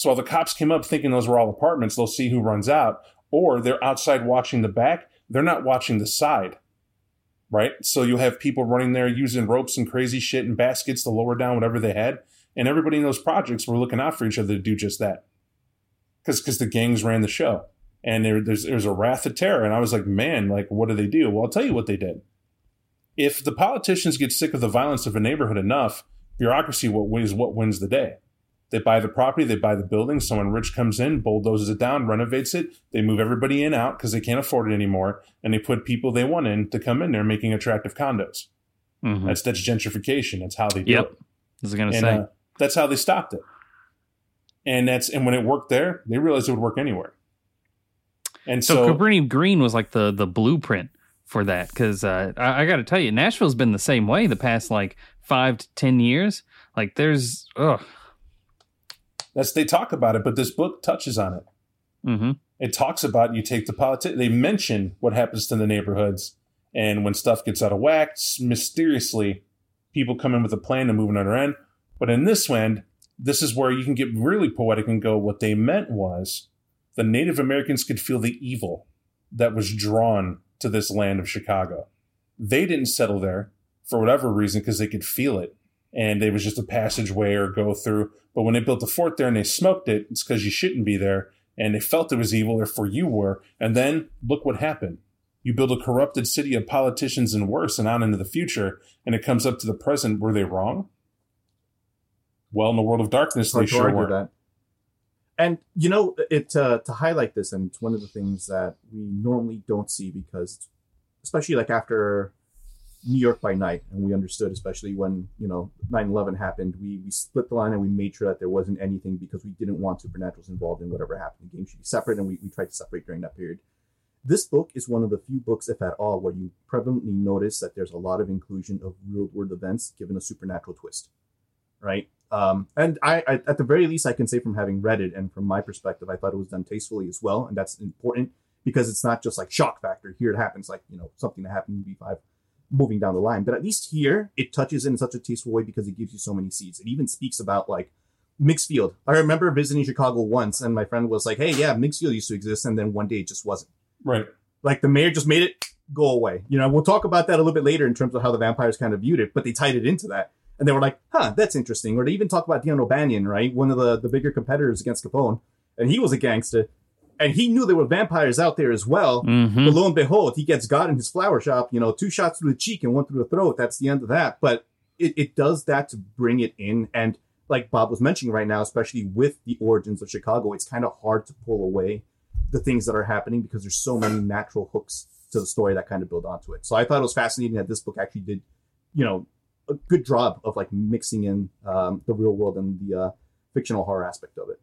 So while the cops came up thinking those were all apartments, they'll see who runs out, or they're outside watching the back. They're not watching the side, right? So you'll have people running there using ropes and crazy shit and baskets to lower down whatever they had. And everybody in those projects were looking out for each other to do just that. Because because the gangs ran the show. And there, there's, there's a wrath of terror. And I was like, man, like, what do they do? Well, I'll tell you what they did. If the politicians get sick of the violence of a neighborhood enough, bureaucracy what is what wins the day. They buy the property, they buy the building. Someone rich comes in, bulldozes it down, renovates it. They move everybody in out because they can't afford it anymore. And they put people they want in to come in there making attractive condos. Mm-hmm. That's that's gentrification. That's how they do yep. it. I was going to and, say. Uh, that's how they stopped it. And that's and when it worked there, they realized it would work anywhere. And so, so Cabrini Green was like the the blueprint for that. Because uh, I, I got to tell you, Nashville's been the same way the past like five to ten years. Like there's, ugh. That's they talk about it, but this book touches on it. Mm-hmm. It talks about you take the politics. They mention what happens to the neighborhoods, and when stuff gets out of whack, mysteriously, people come in with a plan to move another end. But in this end, this is where you can get really poetic and go, what they meant was the Native Americans could feel the evil that was drawn to this land of Chicago. They didn't settle there for whatever reason because they could feel it. And it was just a passageway or go through. But when they built a fort there and they smoked it, it's because you shouldn't be there. And they felt it was evil, therefore you were. And then look what happened. You build a corrupted city of politicians and worse and on into the future. And it comes up to the present. Were they wrong? Well, in the world of darkness, they sure were. That. And, you know, it uh, to highlight this, and it's one of the things that we normally don't see because, especially like after New York by Night, and we understood, especially when, you know, nine eleven happened, we, we split the line and we made sure that there wasn't anything because we didn't want supernaturals involved in whatever happened. The game should be separate, and we, we tried to separate during that period. This book is one of the few books, if at all, where you prevalently notice that there's a lot of inclusion of real-world events given a supernatural twist, right? Um, and I, I, at the very least, I can say from having read it and from my perspective, I thought it was done tastefully as well, and that's important because it's not just like shock factor. Here it happens, like, you know, something that happened in B five. Moving down the line. But at least here, it touches in such a tasteful way because it gives you so many seeds. It even speaks about, like, Mixfield. I remember visiting Chicago once, and my friend was like, hey, yeah, Mixfield used to exist, and then one day it just wasn't. Right. Like, the mayor just made it go away. You know, we'll talk about that a little bit later in terms of how the vampires kind of viewed it, but they tied it into that. And they were like, huh, that's interesting. Or they even talk about Dion O'Banion, right? One of the, the bigger competitors against Capone. And he was a gangster. And he knew there were vampires out there as well. Mm-hmm. But lo and behold, he gets got in his flower shop, you know, two shots through the cheek and one through the throat. That's the end of that. But it, it does that to bring it in. And like Bob was mentioning right now, especially with the origins of Chicago, it's kind of hard to pull away the things that are happening because there's so many natural hooks to the story that kind of build onto it. So I thought it was fascinating that this book actually did, you know, a good job of like mixing in um, the real world and the uh, fictional horror aspect of it.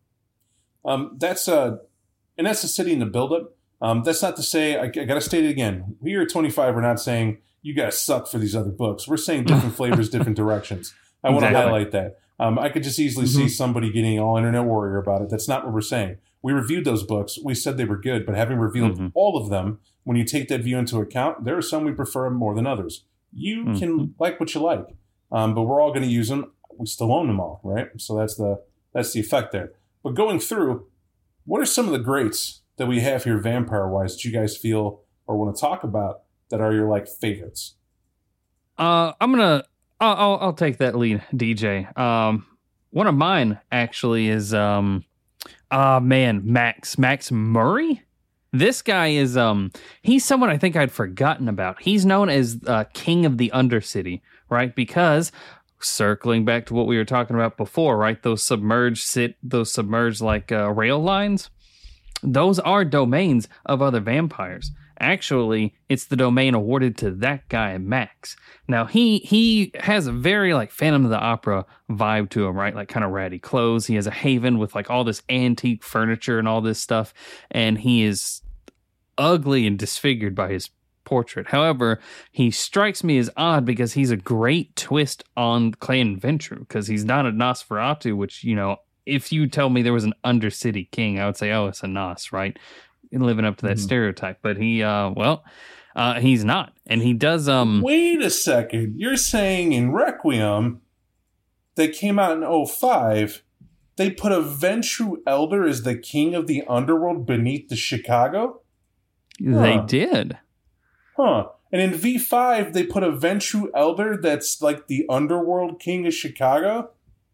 Um, that's uh And that's the city in the buildup. Um, that's not to say, I, I got to state it again. We here at twenty-five, we're not saying you guys suck for these other books. We're saying different flavors, different directions. I want to Exactly. highlight that. Um, I could just easily Mm-hmm. see somebody getting all internet warrior about it. That's not what we're saying. We reviewed those books. We said they were good, but having revealed Mm-hmm. all of them, when you take that view into account, there are some we prefer more than others. You Mm-hmm. can like what you like, um, but we're all going to use them. We still own them all, right? So that's the that's the effect there. But going through, what are some of the greats that we have here vampire-wise that you guys feel or want to talk about that are your, like, favorites? Uh, I'm gonna. I'll, I'll I'll take that lead, D J. Um, one of mine actually is um, ah uh, man, Max Max Murray. This guy is um, he's someone I think I'd forgotten about. He's known as uh, King of the Undercity, right? Because circling back to what we were talking about before, right? Those submerged sit, those submerged like uh, rail lines. Those are domains of other vampires. Actually, it's the domain awarded to that guy, Max. Now, he he has a very, like, Phantom of the Opera vibe to him, right? Like, kind of ratty clothes. He has a haven with, like, all this antique furniture and all this stuff. And he is ugly and disfigured by his portrait. However, he strikes me as odd because he's a great twist on Clan Ventru, because he's not a Nosferatu, which, you know, if you tell me there was an Undercity king, I would say, oh, it's a Nos, right? Living up to that mm-hmm. stereotype. But he, uh, well, uh, he's not. And he does... um. Wait a second. You're saying in Requiem, that came out in oh five, they put a Ventrue Elder as the king of the underworld beneath the Chicago? They Huh. did. Huh. And in V five, they put a Ventrue Elder that's like the underworld king of Chicago?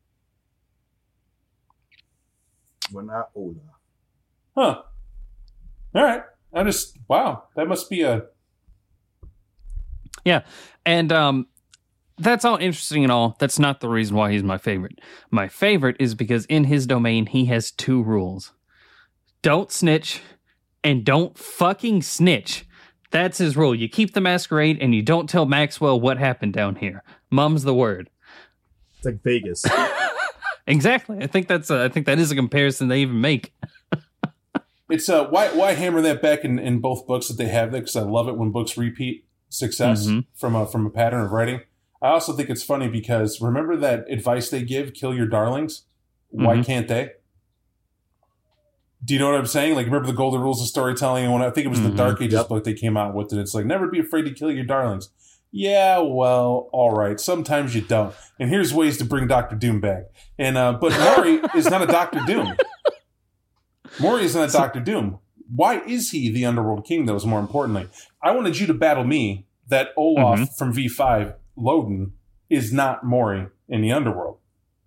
We're not Ola. Huh. All right. I just, wow. That must be a... Yeah. And um, that's all interesting and all. That's not the reason why he's my favorite. My favorite is because in his domain, he has two rules. Don't snitch and don't fucking snitch. That's his rule. You keep the masquerade and you don't tell Maxwell what happened down here. Mum's the word. It's like Vegas. Exactly. I think that's a, I think that is a comparison they even make. It's uh, why why hammer that back in, in both books that they have there, because I love it when books repeat success Mhm. from a from a pattern of writing. I also think it's funny because remember that advice they give, kill your darlings? Why Mhm. can't they? Do you know what I'm saying? Like, remember the golden rules of storytelling? And when I think it was Mhm. the Dark Ages Yep. book they came out with, and it's like, never be afraid to kill your darlings. Yeah, well, all right. Sometimes you don't. And here's ways to bring Doctor Doom back. And uh, but Maury is not a Doctor Doom. Maury is not a Doctor Doom. Why is he the Underworld King, though, is more importantly? I wanted you to battle me that Olaf Mhm. from V five, Loden, is not Maury in the Underworld.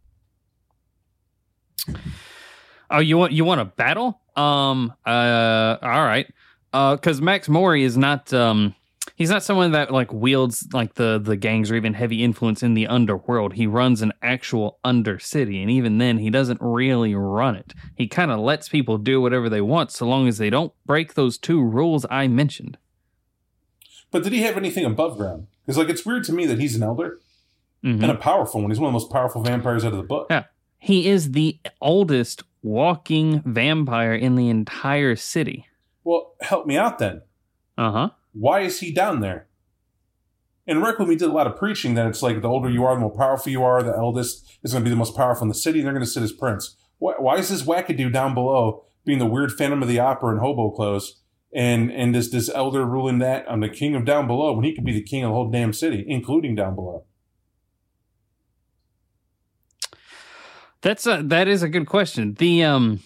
Oh, you want you want a battle? Um, uh, all right. Uh, because Max Mori is not um, he's not someone that like wields like the the gangs or even heavy influence in the underworld. He runs an actual undercity, and even then, he doesn't really run it. He kind of lets people do whatever they want, so long as they don't break those two rules I mentioned. But did he have anything above ground? Because like it's weird to me that he's an elder Mhm. and a powerful one. He's one of the most powerful vampires out of the book. Yeah. He is the oldest walking vampire in the entire city. Well, help me out then. Uh huh. Why is he down there? And Requiem, he did a lot of preaching that it's like the older you are, the more powerful you are. The eldest is going to be the most powerful in the city, and they're going to sit as prince. Why, why is this wackadoo down below being the weird Phantom of the Opera in hobo clothes, and and this this elder ruling that I'm the king of down below when he could be the king of the whole damn city, including down below? That's a that is a good question. The um,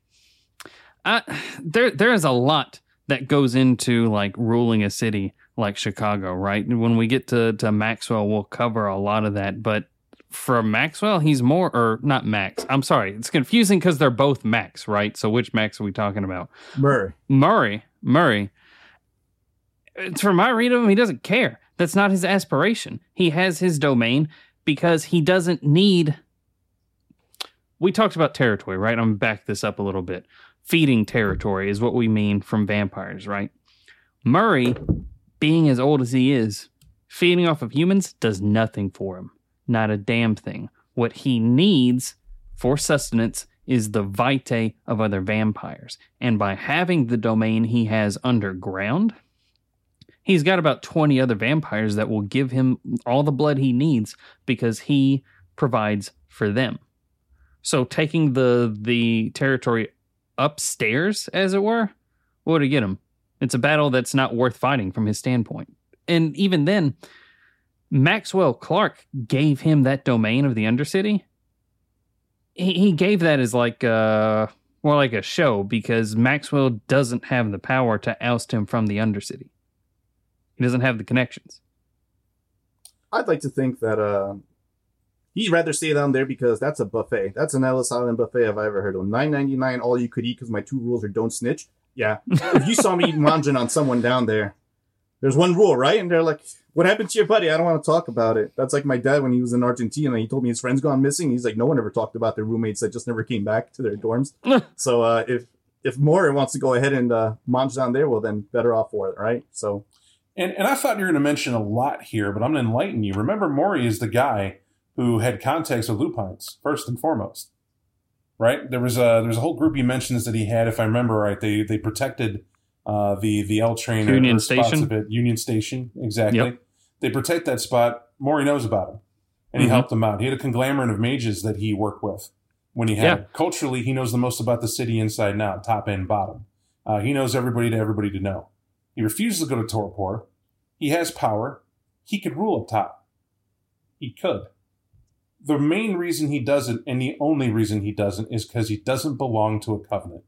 I, there there is a lot that goes into like ruling a city like Chicago, right? When we get to to Maxwell, we'll cover a lot of that. But for Maxwell, he's more or not Max. I'm sorry, it's confusing because they're both Max, right? So which Max are we talking about? Murray. Murray. Murray. It's from my read of him, he doesn't care. That's not his aspiration. He has his domain because he doesn't need. We talked about territory, right? I'm going to back this up a little bit. Feeding territory is what we mean from vampires, right? Murray, being as old as he is, feeding off of humans does nothing for him. Not a damn thing. What he needs for sustenance is the vitae of other vampires. And by having the domain he has underground, he's got about twenty other vampires that will give him all the blood he needs because he provides for them. So taking the the territory upstairs, as it were, what would it get him? It's a battle that's not worth fighting from his standpoint. And even then, Maxwell Clark gave him that domain of the Undercity. He, he gave that as like a, more like a show because Maxwell doesn't have the power to oust him from the Undercity. He doesn't have the connections. I'd like to think that uh, he'd rather stay down there because that's a buffet. That's an Ellis Island buffet if I ever heard of. nine ninety-nine all you could eat because my two rules are don't snitch. Yeah. If you saw me munching on someone down there, there's one rule, right? And they're like, what happened to your buddy? I don't want to talk about it. That's like my dad when he was in Argentina. He told me his friend's gone missing. He's like, no one ever talked about their roommates that just never came back to their dorms. So uh, if if Moore wants to go ahead and uh, munch down there, well, then better off for it, right? So, And and I thought you were going to mention a lot here, but I'm going to enlighten you. Remember, Maury is the guy who had contacts with Lupines, first and foremost. Right? There was a, there was a whole group he mentions that he had, if I remember right. They they protected uh, the, the L train. Union or spots Station? of it. Union Station, exactly. Yep. They protect that spot. Maury knows about him. And he Mhm. helped him out. He had a conglomerate of mages that he worked with when he had Yeah. it. Culturally, he knows the most about the city inside and out, top and bottom. Uh, he knows everybody to everybody to know. He refuses to go to Torpor. He has power. He could rule up top. He could. the main reason he doesn't, and the only reason he doesn't, is because he doesn't belong to a covenant.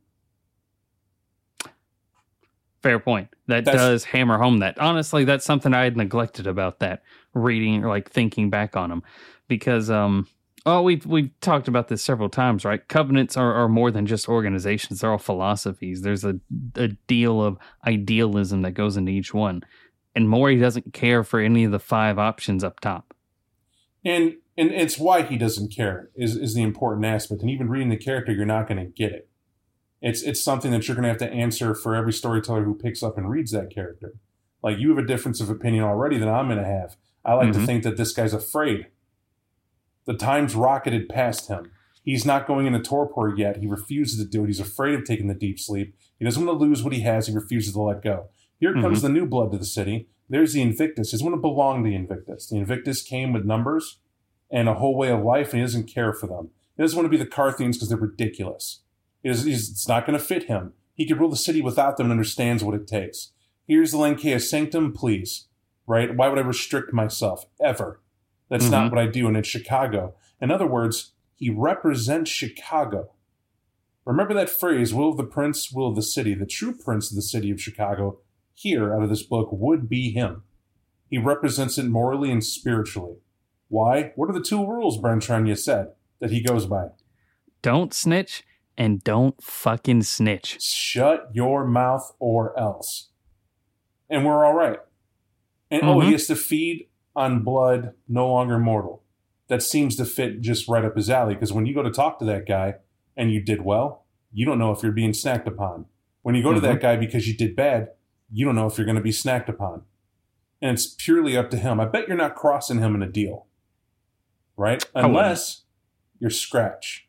Fair point. That That's, does hammer home that. Honestly, that's something I had neglected about that, reading or like thinking back on them. Because, um, oh, we've, we've talked about this several times, right? Covenants are, are more than just organizations. They're all philosophies. There's a, a deal of idealism that goes into each one. And Maury doesn't care for any of the five options up top. And and it's why he doesn't care is, is the important aspect. And even reading the character, you're not going to get it. It's it's something that you're going to have to answer for every storyteller who picks up and reads that character. Like, you have a difference of opinion already than I'm going to have. I like mm-hmm. to think that this guy's afraid. The time's rocketed past him. He's not going into torpor yet. He refuses to do it. He's afraid of taking the deep sleep. He doesn't want to lose what he has. He refuses to let go. Here mm-hmm. comes the new blood to the city. There's the Invictus. He doesn't want to belong to the Invictus. The Invictus came with numbers and a whole way of life, and he doesn't care for them. He doesn't want to be the Carthians because they're ridiculous. It's, it's not going to fit him. He could rule the city without them and understands what it takes. Here's the Lancea Sanctum, please. Right? Why would I restrict myself? Ever. That's mm-hmm. not what I do, and it's Chicago. In other words, he represents Chicago. Remember that phrase, will of the prince, will of the city. The true prince of the city of Chicago, here out of this book, would be him. He represents it morally and spiritually. Why? What are the two rules, Brentron, you said, that he goes by? Don't snitch and don't fucking snitch. Shut your mouth or else. And we're all right. And mm-hmm. oh, he has to feed on blood no longer mortal. That seems to fit just right up his alley, because when you go to talk to that guy and you did well, you don't know if you're being snacked upon. When you go mm-hmm. to that guy because you did bad, you don't know if you're going to be snacked upon. And it's purely up to him. I bet you're not crossing him in a deal. Right? Unless you're Scratch.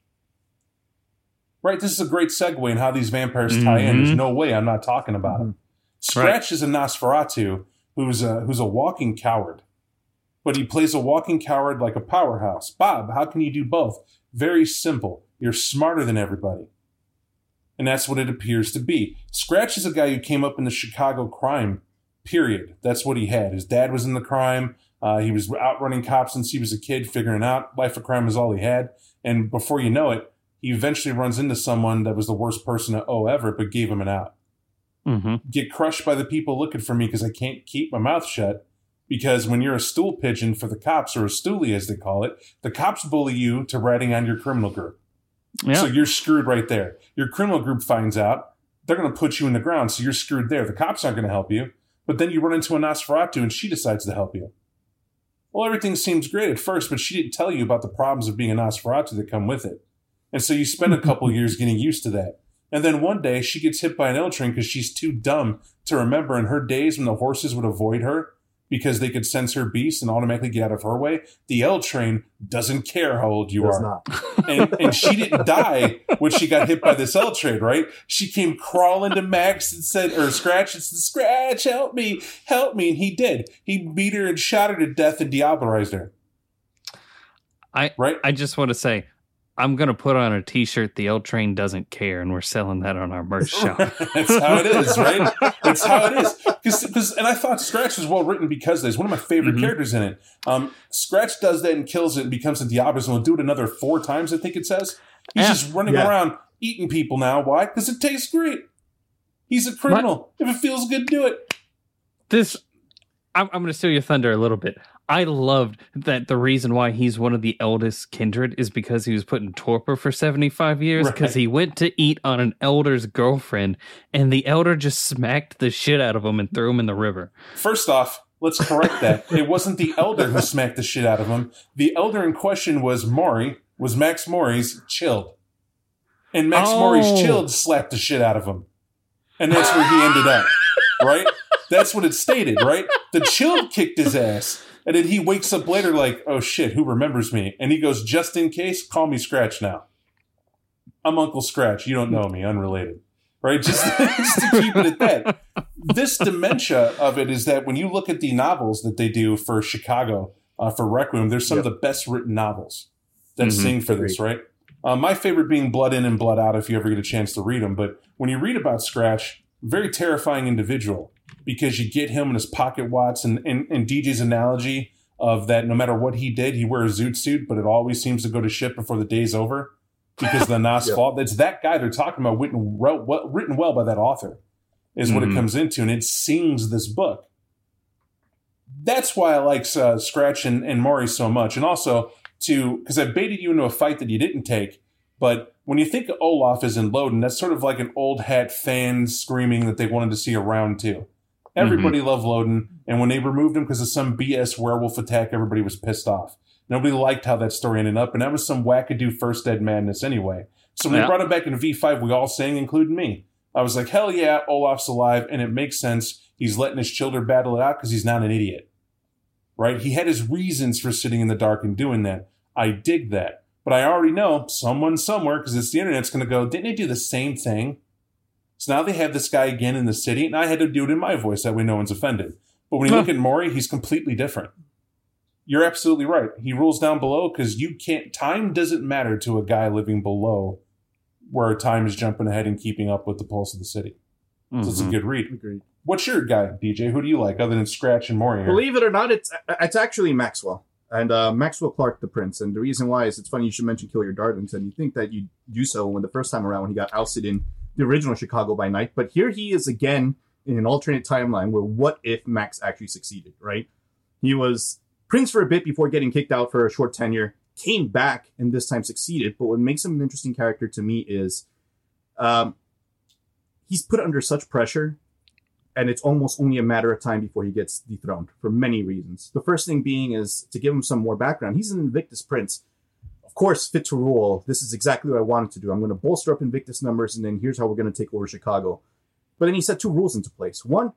Right? This is a great segue in how these vampires tie mm-hmm. in. There's no way I'm not talking about him. Scratch right. is a Nosferatu who's a, who's a walking coward. But he plays a walking coward like a powerhouse. Bob, how can you do both? Very simple. You're smarter than everybody. And that's what it appears to be. Scratch is a guy who came up in the Chicago crime, period. That's what he had. His dad was in the crime. Uh, he was outrunning cops since he was a kid, figuring out life of crime is all he had. And before you know it, he eventually runs into someone that was the worst person to owe ever, but gave him an out. Mm-hmm. Get crushed by the people looking for me because I can't keep my mouth shut. Because when you're a stool pigeon for the cops, or a stoolie as they call it, the cops bully you to ratting on your criminal group. Yeah. So you're screwed right there. Your criminal group finds out, they're going to put you in the ground, so you're screwed there. The cops aren't going to help you. But then you run into a Nosferatu and she decides to help you. Well, everything seems great at first, but she didn't tell you about the problems of being a Nosferatu that come with it. And so you spend a couple years getting used to that. And then one day she gets hit by an L train because she's too dumb to remember in her days when the horses would avoid her because they could sense her beast and automatically get out of her way. The L train doesn't care how old you Does are. Not. And, and she didn't die when she got hit by this L train, right? She came crawling to Max and said, or Scratch, and said, Scratch, help me, help me. And he did. He beat her and shot her to death and diablerized her. I, right? I just want to say, I'm going to put on a t-shirt, the L Train doesn't care, and we're selling that on our merch shop. That's how it is, right? That's how it is. Cause, cause, and I thought Scratch was well written because there's one of my favorite mm-hmm. characters in it. Um, Scratch does that and kills it and becomes a Diablos, and will do it another four times, I think it says. He's yeah. just running yeah. around eating people now. Why? Because it tastes great. He's a criminal. What? If it feels good, do it. This, I'm, I'm going to steal your thunder a little bit. I loved that the reason why he's one of the eldest kindred is because he was put in torpor for seventy-five years because right. he went to eat on an elder's girlfriend and the elder just smacked the shit out of him and threw him in the river. First off, let's correct that. It wasn't the elder who smacked the shit out of him. The elder in question was Maury, was Max Maury's chilled. And Max oh. Maury's chilled slapped the shit out of him. And that's where he ended up, right? That's what it stated, right? The chilled kicked his ass. And then he wakes up later like, oh shit, who remembers me? And he goes, just in case, call me Scratch now. I'm Uncle Scratch. You don't know me. Unrelated. Right? Just, just to keep it at that. This dementia of it is that when you look at the novels that they do for Chicago, uh, for Requiem, there's some yep. of the best written novels that mm-hmm. sing for this, right? Uh, my favorite being Blood In and Blood Out if you ever get a chance to read them. But when you read about Scratch, very terrifying individual. Because you get him in his pocket watch, and, and, and D J's analogy of that no matter what he did, he wears a zoot suit, but it always seems to go to shit before the day's over because of the Nas Yep. fault. It's that guy they're talking about, written well, written well by that author, is what Mhm. it comes into, and it sings this book. That's why I like uh, Scratch and, and Maury so much. And also, to because I baited you into a fight that you didn't take, but when you think of Olaf as in Loden, that's sort of like an old hat fan screaming that they wanted to see a round two. Everybody loved Loden, and when they removed him because of some B S werewolf attack, everybody was pissed off. Nobody liked how that story ended up, and that was some wackadoo First Dead madness anyway. So when Yeah. they brought him back in V five, we all sang, including me. I was like, hell yeah, Olaf's alive, and it makes sense. He's letting his children battle it out because he's not an idiot. Right? He had his reasons for sitting in the dark and doing that. I dig that. But I already know someone somewhere, because it's the internet's going to go, didn't they do the same thing? So now they have this guy again in the city, and I had to do it in my voice. That way no one's offended. But when you Huh. look at Maury, he's completely different. You're absolutely right. He rules down below because you can't, time doesn't matter to a guy living below where time is jumping ahead and keeping up with the pulse of the city. So it's a Mhm. good read. Agreed. What's your guy, D J? Who do you like other than Scratch and Maury? here? Believe it or not, it's it's actually Maxwell and uh, Maxwell Clark, the Prince. And the reason why is it's funny you should mention Kill Your Darlings, and you think that you do so when the first time around when he got ousted in the original Chicago by Night, but here he is again in an alternate timeline where what if Max actually succeeded? Right? He was Prince for a bit before getting kicked out for a short tenure, came back and this time succeeded. But what makes him an interesting character to me is um, he's put under such pressure. And it's almost only a matter of time before he gets dethroned for many reasons. The first thing being is to give him some more background. He's an Invictus Prince. Of course, fit to rule. This is exactly what I wanted to do. I'm going to bolster up Invictus numbers, and then here's how we're going to take over Chicago. But then he set two rules into place. One,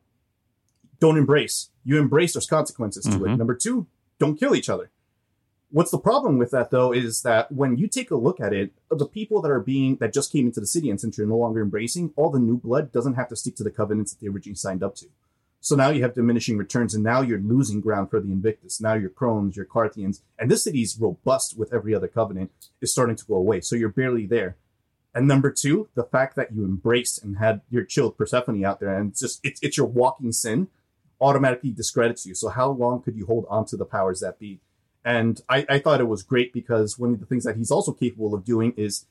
don't embrace. You embrace, there's consequences to Mhm. it. Number two, don't kill each other. What's the problem with that, though, is that when you take a look at it, the people that are being that just came into the city, and since you're no longer embracing, all the new blood doesn't have to stick to the covenants that they originally signed up to. So now you have diminishing returns, and now you're losing ground for the Invictus. Now your Crones, your Carthians, and this city's robust with every other covenant is starting to go away. So you're barely there. And number two, the fact that you embraced and had your chilled Persephone out there, and it's just it's it's your walking sin, automatically discredits you. So how long could you hold on to the powers that be? And I, I thought it was great because one of the things that he's also capable of doing is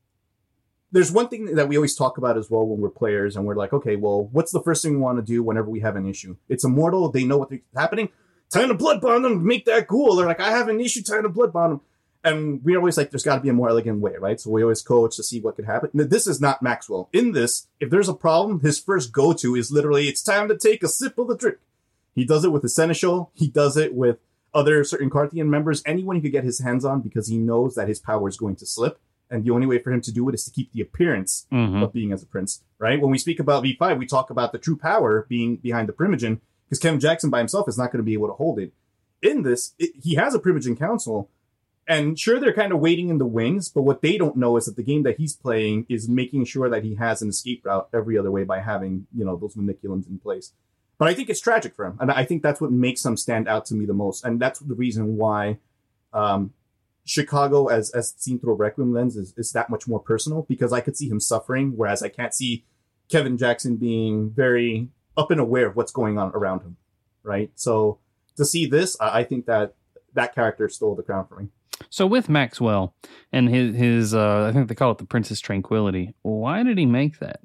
there's one thing that we always talk about as well when we're players and we're like, okay, well, what's the first thing we want to do whenever we have an issue? It's immortal. They know what's happening. Time to blood bond them, make that cool. They're like, I have an issue, time to blood bond them. And we're always like, there's got to be a more elegant way, right? So we always coach to see what could happen. Now, this is not Maxwell. In this, if there's a problem, his first go-to is literally, it's time to take a sip of the drink. He does it with the Seneschal. He does it with other certain Carthian members, anyone he could get his hands on, because he knows that his power is going to slip. And the only way for him to do it is to keep the appearance Mhm. of being as a prince, right? When we speak about V five, we talk about the true power being behind the Primogen, because Kevin Jackson by himself is not going to be able to hold it. In this, it, he has a Primogen council, and sure, they're kind of waiting in the wings, but what they don't know is that the game that he's playing is making sure that he has an escape route every other way by having, you know, those maniculums in place. But I think it's tragic for him. And I think that's what makes him stand out to me the most. And that's the reason why um, Chicago, as as seen through a Requiem lens, is, is that much more personal, because I could see him suffering, whereas I can't see Kevin Jackson being very up and aware of what's going on around him, right? So to see this, I, I think that that character stole the crown for me. So with Maxwell and his, his uh, I think they call it the Princess Tranquility, why did he make that?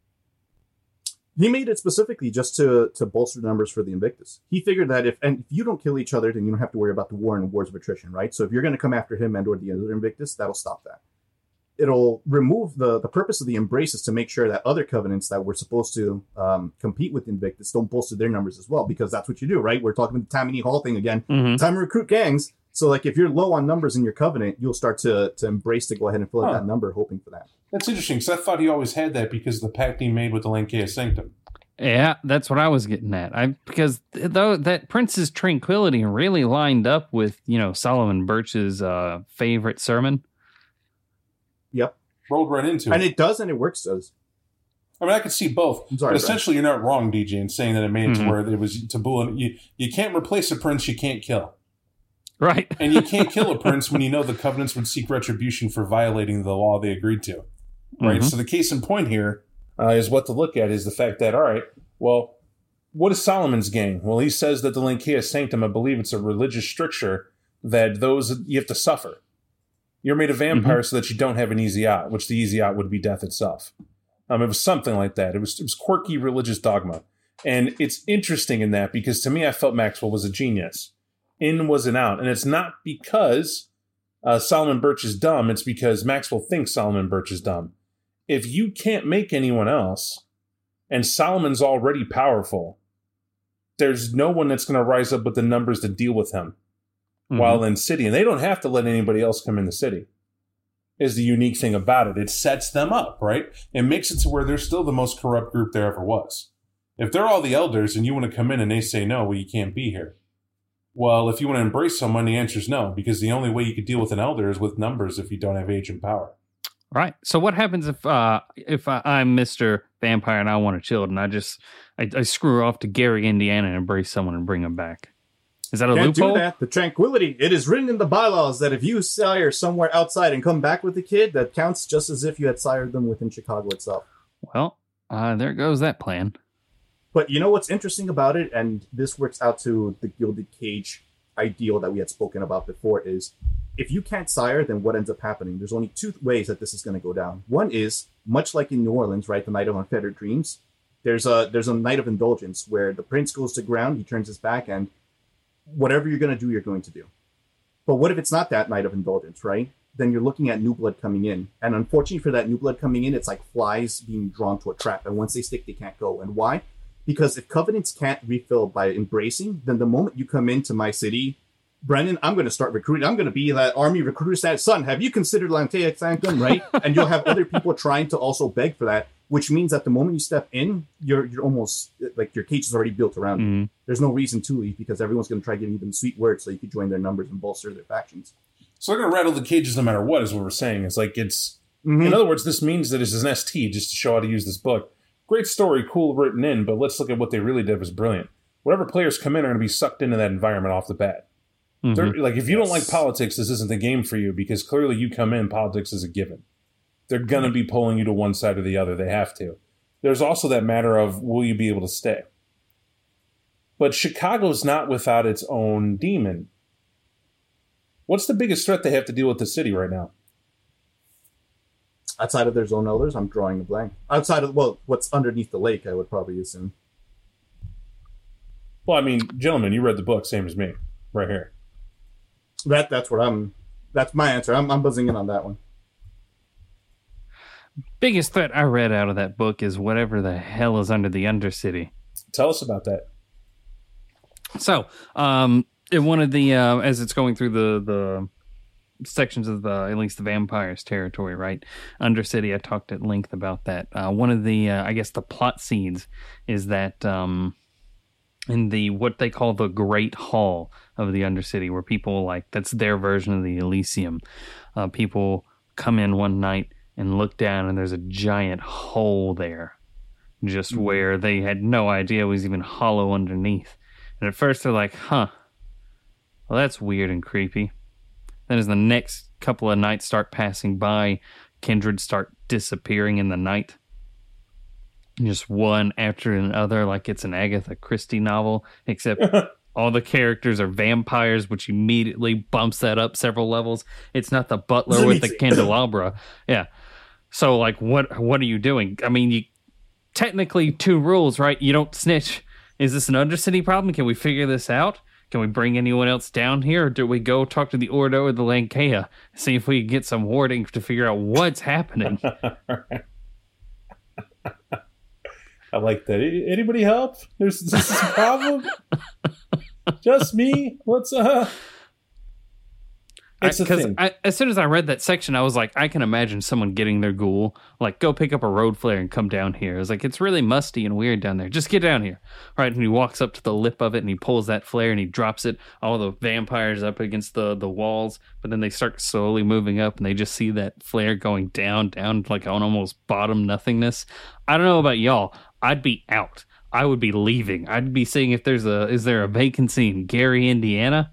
He made it specifically just to to bolster numbers for the Invictus. He figured that if and if you don't kill each other, then you don't have to worry about the war and wars of attrition, right? So if you're going to come after him and or the other Invictus, that'll stop that. It'll remove the the purpose of the embrace is to make sure that other covenants that were supposed to um, compete with Invictus don't bolster their numbers as well, because that's what you do, right? We're talking about the Tammany Hall thing again. Mhm. Time to recruit gangs. So like if you're low on numbers in your covenant, you'll start to to embrace to go ahead and fill out Huh. that number, hoping for that. That's interesting, because I thought he always had that because of the pact he made with the Lankea Sanctum. Yeah, that's what I was getting at. I because though that Princess Tranquility really lined up with, you know, Solomon Birch's uh, favorite sermon. Yep. Rolled right into And it. it does and it works does. I mean, I could see both. I'm sorry, but Brad. essentially, you're not wrong, D J, in saying that it made it Mhm. to where it was taboo. And you, you can't replace a prince you can't kill. Right. And you can't kill a prince when you know the covenants would seek retribution for violating the law they agreed to. Right? Mhm. So the case in point here uh, is what to look at is the fact that, all right, well, what is Solomon's gang? Well, he says that the Lancea Sanctum, I believe it's a religious stricture that those you have to suffer. You're made a vampire mm-hmm. so that you don't have an easy out, which the easy out would be death itself. Um, it was something like that. It was it was quirky religious dogma. And it's interesting in that because to me, I felt Maxwell was a genius. In was an out. And it's not because uh, Solomon Birch is dumb. It's because Maxwell thinks Solomon Birch is dumb. If you can't make anyone else, and Solomon's already powerful, there's no one that's going to rise up with the numbers to deal with him mm-hmm. while in city. And they don't have to let anybody else come in the city. Is the unique thing about it. It sets them up, right? It makes it to where they're still the most corrupt group there ever was. If they're all the elders and you want to come in and they say, no, well, you can't be here. Well, if you want to embrace someone, the answer is no, because the only way you could deal with an elder is with numbers if you don't have age and power. Right. So what happens if uh, if I, I'm Mister Vampire and I want a child and I just I, I screw off to Gary, Indiana and embrace someone and bring him back? Is that a Can't loophole? Do that. The tranquility. It is written in the bylaws that if you sire somewhere outside and come back with a kid, that counts just as if you had sired them within Chicago itself. Well, uh, there goes that plan. But you know what's interesting about it, and this works out to the Gilded Cage ideal that we had spoken about before, is if you can't sire, then what ends up happening? There's only two ways that this is going to go down. One is, much like in New Orleans, right, the Night of Unfettered Dreams, there's a there's a night of indulgence where the prince goes to ground, he turns his back, and whatever you're going to do, you're going to do. But what if it's not that night of indulgence, right? Then you're looking at new blood coming in. And unfortunately for that new blood coming in, it's like flies being drawn to a trap. And once they stick, they can't go. And why? Because if covenants can't refill by embracing, then the moment you come into my city, Brendan, I'm going to start recruiting. I'm going to be that army recruiter that son. Have you considered Lancea Sanctum, right? And you'll have other people trying to also beg for that, which means that the moment you step in, you're you're almost like your cage is already built around you. Mm-hmm. There's no reason to leave because everyone's going to try giving you them sweet words so you can join their numbers and bolster their factions. So they're going to rattle the cages no matter what, is what we're saying. It's like it's, mm-hmm. in other words, this means that it's an S T just to show how to use this book. Great story, cool written in, but let's look at what they really did was brilliant. Whatever players come in are going to be sucked into that environment off the bat. Mm-hmm. Like, if you yes. don't like politics, this isn't the game for you because clearly you come in, politics is a given. They're going to be pulling you to one side or the other. They have to. There's also that matter of, will you be able to stay? But Chicago's not without its own demon. What's the biggest threat they have to deal with the city right now? Outside of their zone elders, I'm drawing a blank. Outside of, well, what's underneath the lake, I would probably assume. Well, I mean, gentlemen, you read the book, same as me, right here. That That's what I'm, that's my answer. I'm, I'm buzzing in on that one. Biggest threat I read out of that book is whatever the hell is under the Undercity. Tell us about that. So, um, in one of the, uh, as it's going through the, the sections of the, at least the vampires territory, right? Undercity, I talked at length about that. Uh, one of the, uh, I guess the plot seeds is that, um, in the, what they call the Great Hall of the Undercity, where people like, that's their version of the Elysium. Uh, people come in one night and look down and there's a giant hole there, just mm-hmm. where they had no idea it was even hollow underneath. And at first they're like, huh, well, that's weird and creepy. Then as the next couple of nights start passing by, kindred start disappearing in the night. Just one after another, like it's an Agatha Christie novel, except all the characters are vampires, which immediately bumps that up several levels. It's not the butler with the candelabra. Yeah. So, like, what what are you doing? I mean, you technically two rules, right? You don't snitch. Is this an Undercity problem? Can we figure this out? Can we bring anyone else down here? Or do we go talk to the Ordo or the Lancea? See if we can get some warding to figure out what's happening. I like that. Anybody help? There's this is a problem. Just me? What's uh? It's a thing. I, as soon as I read that section, I was like, I can imagine someone getting their ghoul, like, go pick up a road flare and come down here. I was like, it's really musty and weird down there. Just get down here. Right, and he walks up to the lip of it and he pulls that flare and he drops it. All the vampires up against the, the walls, but then they start slowly moving up and they just see that flare going down, down, like on almost bottom nothingness. I don't know about y'all. I'd be out. I would be leaving. I'd be seeing if there's a, is there a vacancy in Gary, Indiana?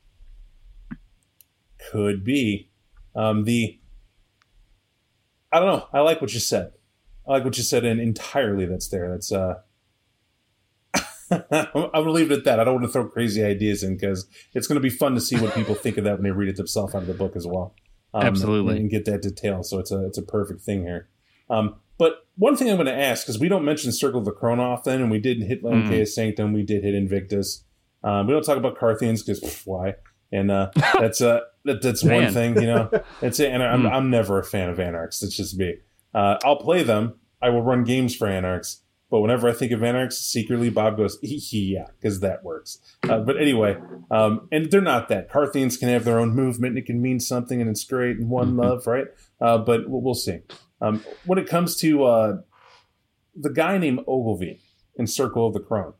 Could be. Um, the, I don't know. I like what you said. I like what you said, and entirely that's there. That's, uh, I'm going to leave it at that. I don't want to throw crazy ideas in because it's going to be fun to see what people think of that when they read it themselves out of the book as well. Um, Absolutely. And, and get that detail. So it's a it's a perfect thing here. Um, but one thing I'm going to ask, because we don't mention Circle of the Crone often, and we did hit Lamphaeus Sanctum, we did hit Invictus. Um, we don't talk about Carthians because why? And uh, that's uh, that, that's one thing, you know. That's it. And I'm, mm. I'm never a fan of Anarchs. It's just me. Uh, I'll play them. I will run games for Anarchs. But whenever I think of Anarchs, secretly Bob goes, yeah, because that works. Uh, but anyway, um, and they're not that. Carthians can have their own movement. And it can mean something, and it's great, and one mm-hmm. love, right? Uh, but we'll, we'll see. Um, when it comes to uh, the guy named Ogilvy in Circle of the Crone,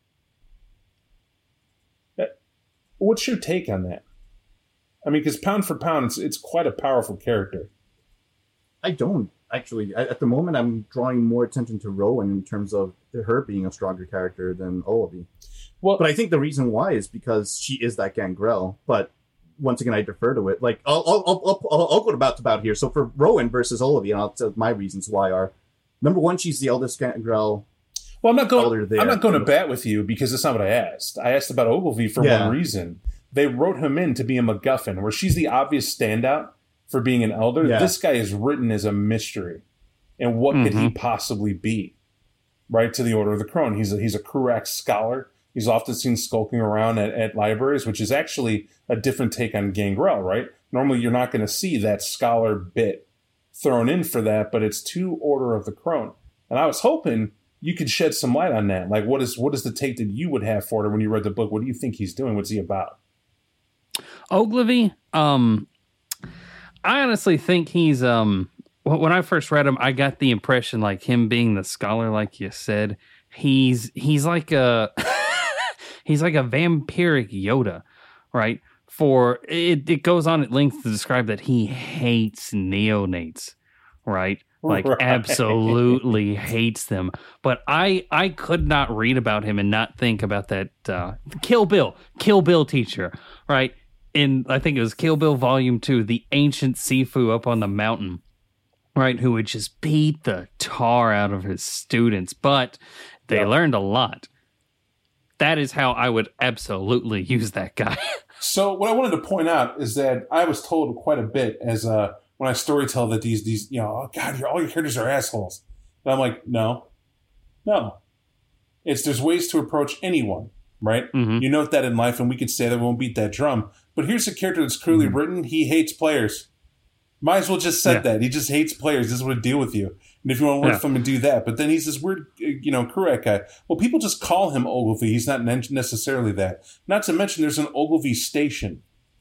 what's your take on that? I mean, because pound for pound, it's it's quite a powerful character. I don't. Actually, at the moment, I'm drawing more attention to Rowan in terms of her being a stronger character than Olavi. Well, but I think the reason why is because she is that Gangrel. But once again, I defer to it. Like, I'll I'll I'll, I'll, I'll go about about here. So for Rowan versus Olavi, and I'll tell my reasons why are: number one, she's the eldest Gangrel. Well, I'm not going. There, I'm not going to bat with you because that's not what I asked. I asked about Ogilvy for yeah. one reason. They wrote him in to be a MacGuffin, where she's the obvious standout for being an elder. Yeah. This guy is written as a mystery. And what mm-hmm. could he possibly be? Right, to the Order of the Crone. He's a, he's a Kurax scholar. He's often seen skulking around at, at libraries, which is actually a different take on Gangrel, right? Normally you're not going to see that scholar bit thrown in for that, but it's to Order of the Crone. And I was hoping you could shed some light on that. Like, what is what is the take that you would have for it when you read the book? What do you think he's doing? What's he about? Ogilvy, um... I honestly think he's, um, when I first read him, I got the impression, like, him being the scholar, like you said, he's, he's like a, he's like a vampiric Yoda, right? For, it, it goes on at length to describe that he hates neonates, right? Like, right. absolutely hates them. But I, I could not read about him and not think about that, uh, Kill Bill, Kill Bill teacher, right? In, I think it was Kill Bill Volume two, the ancient Sifu up on the mountain, right, who would just beat the tar out of his students, but they yeah. learned a lot. That is how I would absolutely use that guy. So what I wanted to point out is that I was told quite a bit as uh, when I storytell that these, these you know, oh, God, all your characters are assholes. And I'm like, no, no. It's there's ways to approach anyone, right? Mm-hmm. You note that in life, and we could say that we won't beat that drum. But here's a character that's clearly mm-hmm. written. He hates players. Might as well just said yeah. that. He just hates players. This is what to deal with you. And if you want to work yeah. with him and do that. But then he's this weird, you know, Kurax guy. Well, people just call him Ogilvy. He's not necessarily that. Not to mention there's an Ogilvy station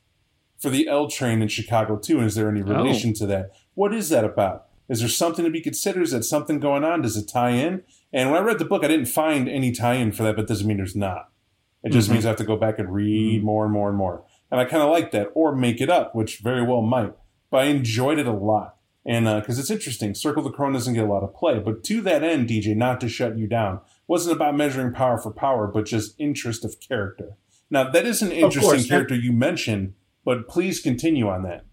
for the L train in Chicago, too. And is there any relation oh. to that? What is that about? Is there something to be considered? Is that something going on? Does it tie in? And when I read the book, I didn't find any tie-in for that, but it doesn't mean there's not. It just mm-hmm. means I have to go back and read more and more and more. And I kind of like that, or make it up, which very well might. But I enjoyed it a lot. And because uh, it's interesting, Circle of the Crone doesn't get a lot of play. But to that end, D J, not to shut you down, wasn't about measuring power for power, but just interest of character. Now, that is an interesting course, character you mentioned, but please continue on that.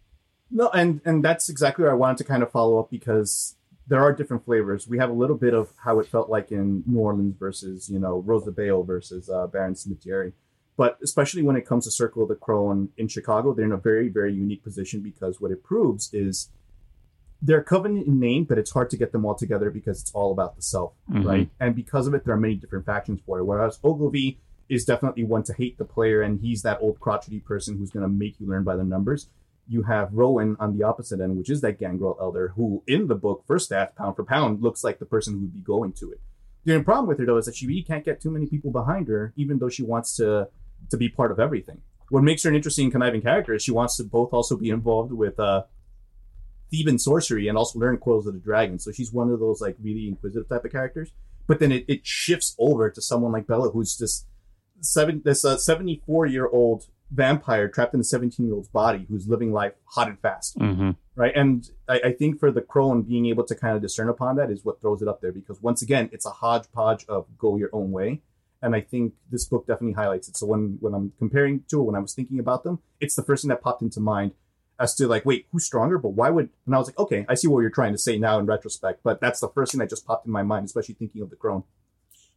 No, and, and that's exactly where I wanted to kind of follow up, because there are different flavors. We have a little bit of how it felt like in New Orleans versus, you know, Rosa Bale versus uh, Baron Cimetière. But especially when it comes to Circle of the Crone in Chicago, they're in a very, very unique position, because what it proves is they're Covenant in name, but it's hard to get them all together because it's all about the self, mm-hmm. right? And because of it, there are many different factions for it. Whereas Ogilvy is definitely one to hate the player, and he's that old crotchety person who's going to make you learn by the numbers. You have Rowan on the opposite end, which is that Gangrel Elder, who in the book, for stats, pound for pound, looks like the person who would be going to it. The only problem with her, though, is that she really can't get too many people behind her, even though she wants to to be part of everything. What makes her an interesting conniving character is she wants to both also be involved with uh, Theban sorcery and also learn Coils of the Dragon. So she's one of those like really inquisitive type of characters. But then it, it shifts over to someone like Bella, who's just seven, this uh, seventy-four-year-old vampire trapped in a seventeen-year-old's body who's living life hot and fast. Mm-hmm. Right? And I, I think for the Crone, being able to kind of discern upon that is what throws it up there. Because once again, it's a hodgepodge of go your own way. And I think this book definitely highlights it. So when, when I'm comparing to it, when I was thinking about them, it's the first thing that popped into mind as to like, wait, who's stronger? But why would... And I was like, okay, I see what you're trying to say now in retrospect. But that's the first thing that just popped in my mind, especially thinking of the Crone.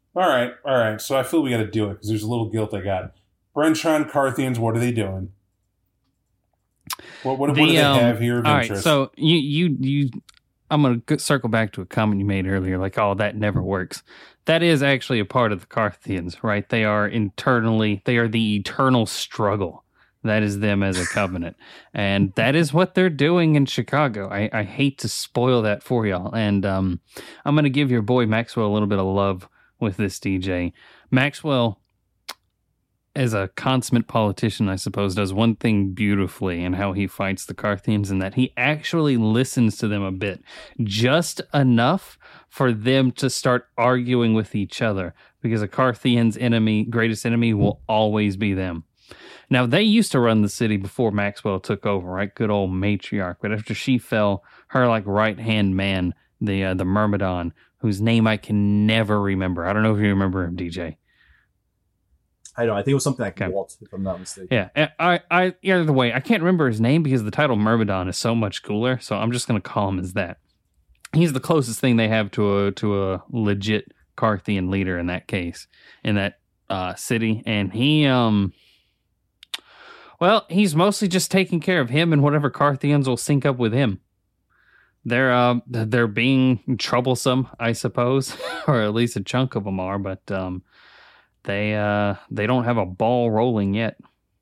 All right, all right. So I feel we got to do it because there's a little guilt I got. Brentron Carthians, what are they doing? What what, The, what do they um, have here of All right, interest? so you you you, I'm gonna go- circle back to a comment you made earlier, like, oh, that never works. That is actually a part of the Carthians, right? They are internally, they are the eternal struggle. That is them as a covenant, and that is what they're doing in Chicago. I, I hate to spoil that for y'all, and um, I'm gonna give your boy Maxwell a little bit of love with this, D J. Maxwell, as a consummate politician, I suppose, does one thing beautifully in how he fights the Carthians, in that he actually listens to them a bit, just enough for them to start arguing with each other, because a Carthian's enemy, greatest enemy, will always be them. Now, they used to run the city before Maxwell took over, right? Good old matriarch. But after she fell, her like right-hand man, the uh, the Myrmidon, whose name I can never remember. I don't know if you remember him, D J. I don't. I think it was something like Okay. Walt, if I'm not mistaken. Yeah, I, I, either way, I can't remember his name because the title Myrmidon is so much cooler. So I'm just going to call him as that. He's the closest thing they have to a to a legit Carthian leader in that case, in that uh, city, and he um. Well, he's mostly just taking care of him and whatever Carthians will sync up with him. They're uh, they're being troublesome, I suppose, or at least a chunk of them are. But um, they uh, they don't have a ball rolling yet.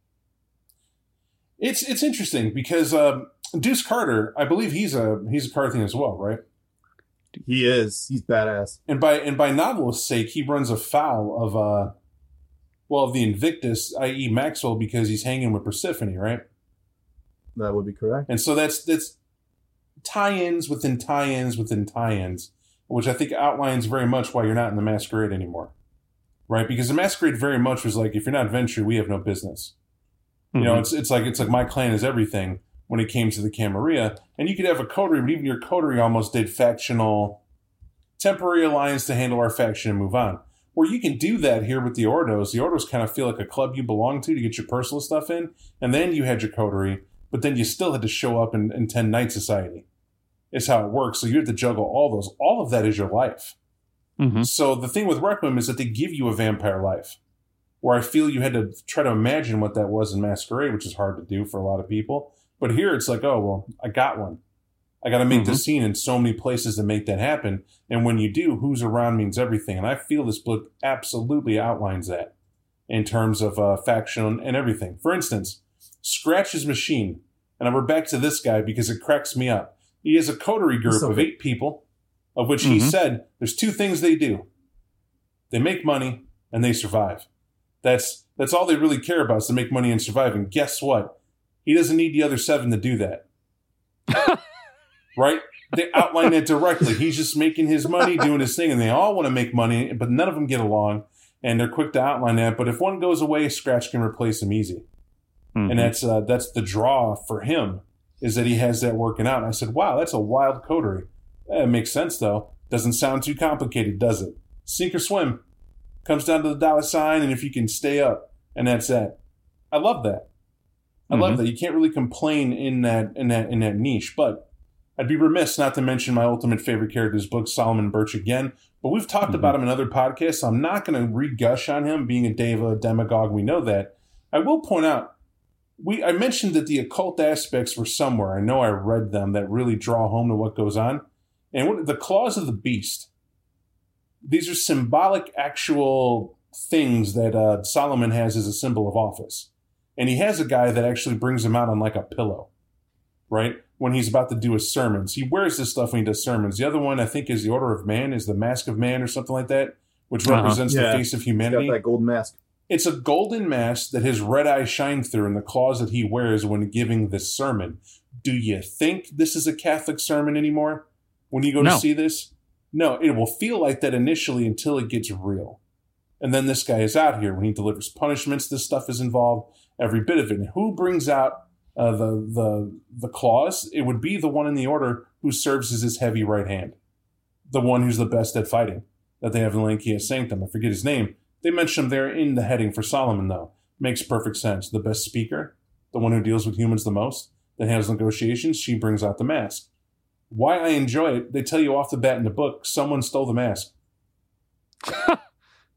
It's it's interesting because um, Deuce Carter, I believe he's a he's a Carthian as well, right? He is. He's badass. And by and by novelist's sake, he runs afoul of uh, well of the Invictus, that is. Maxwell, because he's hanging with Persephone, right? That would be correct. And so that's that's tie-ins within tie-ins within tie-ins, which I think outlines very much why you're not in the Masquerade anymore, right? Because the Masquerade very much was like, if you're not Venture, we have no business. Mm-hmm. You know, it's it's like it's like my clan is everything when it came to the Camarilla, and you could have a coterie, but even your coterie almost did factional, temporary alliance to handle our faction and move on. Where you can do that here with the Ordos. The Ordos kind of feel like a club you belong to to get your personal stuff in, and then you had your coterie, but then you still had to show up and attend Knight Society. It's how it works. So you have to juggle all those. All of that is your life. Mm-hmm. So the thing with Requiem is that they give you a vampire life, where I feel you had to try to imagine what that was in Masquerade, which is hard to do for a lot of people. But here it's like, oh, well, I got one. I got to make mm-hmm. the scene in so many places to make that happen. And when you do, who's around means everything. And I feel this book absolutely outlines that in terms of uh, faction and everything. For instance, Scratch's Machine. And we're back to this guy because it cracks me up. He has a coterie group so of eight people, of which mm-hmm. he said there's two things they do. They make money and they survive. That's that's all they really care about, is to make money and survive. And guess what? He doesn't need the other seven to do that. Right? They outline it directly. He's just making his money, doing his thing, and they all want to make money, but none of them get along, and they're quick to outline that. But if one goes away, Scratch can replace him easy. Mm-hmm. And that's uh, that's the draw for him, is that he has that working out. And I said, wow, that's a wild coterie. That makes sense, though. Doesn't sound too complicated, does it? Sink or swim. Comes down to the dollar sign, and if you can stay up, and that's that. I love that. I mm-hmm. love that. You can't really complain in that in that in that niche. But I'd be remiss not to mention my ultimate favorite character's book, Solomon Birch, again. But we've talked mm-hmm. about him in other podcasts, so I'm not going to re-gush on him being a deva, a demagogue. We know that. I will point out, we I mentioned that the occult aspects were somewhere. I know I read them that really draw home to what goes on. And what, the claws of the beast. These are symbolic, actual things that uh, Solomon has as a symbol of office. And he has a guy that actually brings him out on like a pillow, right? When he's about to do his sermons. He wears this stuff when he does sermons. The other one, I think, is the Order of Man, is the Mask of Man or something like that, which uh-huh. represents yeah. the face of humanity. Got that golden mask. It's a golden mask that his red eyes shine through in the claws that he wears when giving this sermon. Do you think this is a Catholic sermon anymore when you go no. to see this? No, it will feel like that initially until it gets real. And then this guy is out here. When he delivers punishments, this stuff is involved, every bit of it. And who brings out uh, the, the, the claws? It would be the one in the order who serves as his heavy right hand. The one who's the best at fighting that they have in Lancia Sanctum. I forget his name. They mention him there in the heading for Solomon, though. Makes perfect sense. The best speaker, the one who deals with humans the most, that has negotiations, she brings out the mask. Why I enjoy it, they tell you off the bat in the book, someone stole the mask.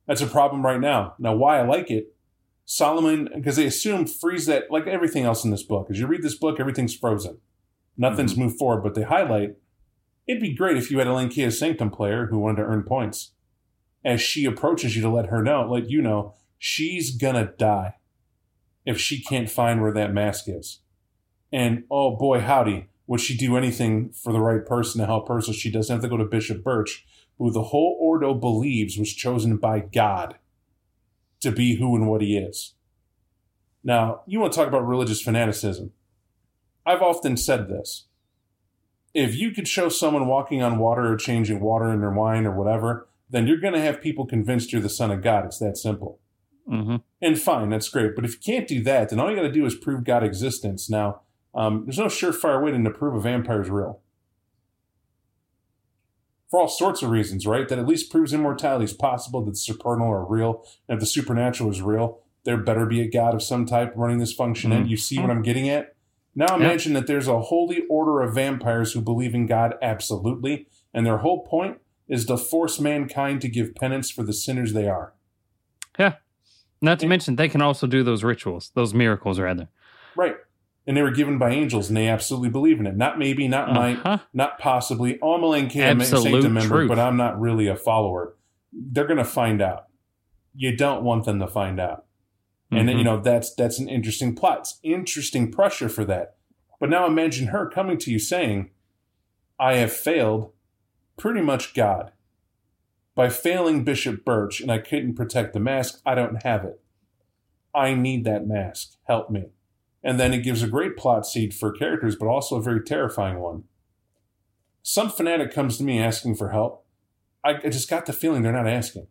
That's a problem right now. Now, why I like it, Solomon, because they assume freeze that, like everything else in this book. As you read this book, everything's frozen. Nothing's mm-hmm. moved forward, but they highlight, it'd be great if you had a Lankea Sanctum player who wanted to earn points. As she approaches you to let her know, let you know, she's gonna die if she can't find where that mask is. And, oh boy, howdy, would she do anything for the right person to help her so she doesn't have to go to Bishop Birch, who the whole Ordo believes was chosen by God to be who and what he is. Now, you want to talk about religious fanaticism. I've often said this. If you could show someone walking on water or changing water in their wine or whatever, then you're going to have people convinced you're the son of God. It's that simple. Mm-hmm. And fine, that's great. But if you can't do that, then all you got to do is prove God's existence. Now, um, there's no surefire way to prove a vampire's real. For all sorts of reasons, right? That at least proves immortality is possible, that the supernal are real. And if the supernatural is real, there better be a God of some type running this function mm-hmm. in. You see what I'm getting at? Now imagine yeah. that there's a holy order of vampires who believe in God absolutely, and their whole point is to force mankind to give penance for the sinners they are. Yeah. Not to and, mention, they can also do those rituals, those miracles, rather. Right. And they were given by angels, and they absolutely believe in it. Not maybe, not uh-huh. might, not possibly. Oh, I'm a Lankea Sanctum member, but I'm not really a follower. They're going to find out. You don't want them to find out. And mm-hmm. then, you know, that's that's an interesting plot. It's interesting pressure for that. But now imagine her coming to you saying, I have failed pretty much God. By failing Bishop Birch and I couldn't protect the mask, I don't have it. I need that mask. Help me. And then it gives a great plot seed for characters, but also a very terrifying one. Some fanatic comes to me asking for help. I, I just got the feeling they're not asking.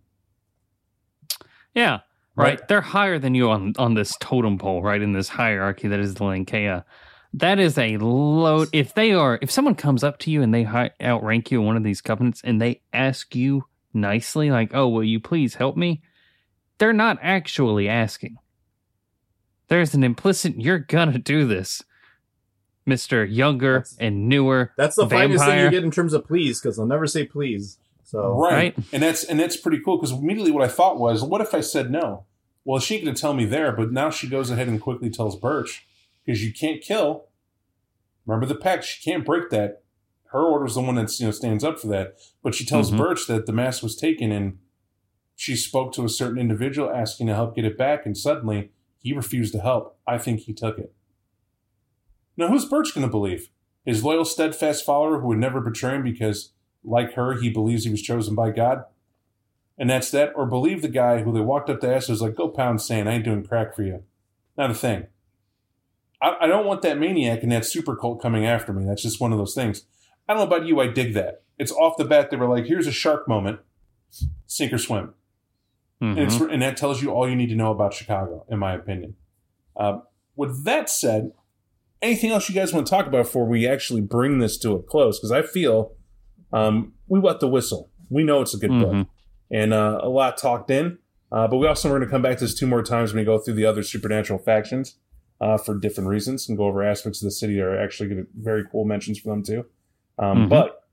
Yeah. Right. right. They're higher than you on, on this totem pole, right? In this hierarchy that is the Lankea. That is a load. If they are, if someone comes up to you and they high, outrank you in one of these covenants and they ask you nicely, like, oh, will you please help me? They're not actually asking. There's an implicit, you're gonna do this, Mister Younger that's, and newer. That's the vampire. finest thing you get in terms of please, because they'll never say please. So right. right, and that's and that's pretty cool. Because immediately what I thought was, what if I said no? Well, she could tell me there, but now she goes ahead and quickly tells Birch, because you can't kill. Remember the pact; she can't break that. Her order's the one that you know stands up for that. But she tells mm-hmm. Birch that the mask was taken, and she spoke to a certain individual asking to help get it back, and suddenly he refused to help. I think he took it. Now, who's Birch going to believe? His loyal, steadfast follower who would never betray him because, like her, he believes he was chosen by God? And that's that? Or believe the guy who they walked up to ask was like, go pound sand, I ain't doing crack for you. Not a thing. I, I don't want that maniac and that super cult coming after me. That's just one of those things. I don't know about you, I dig that. It's off the bat, they were like, here's a shark moment, sink or swim. Mm-hmm. And, it's, and that tells you all you need to know about Chicago, in my opinion. Uh, with that said, anything else you guys want to talk about before we actually bring this to a close? Because I feel um, we wet the whistle. We know it's a good mm-hmm. book. And uh, a lot talked in. Uh, but we also are going to come back to this two more times when we go through the other supernatural factions uh, for different reasons and go over aspects of the city that are actually going to very cool mentions for them too. Um, mm-hmm. But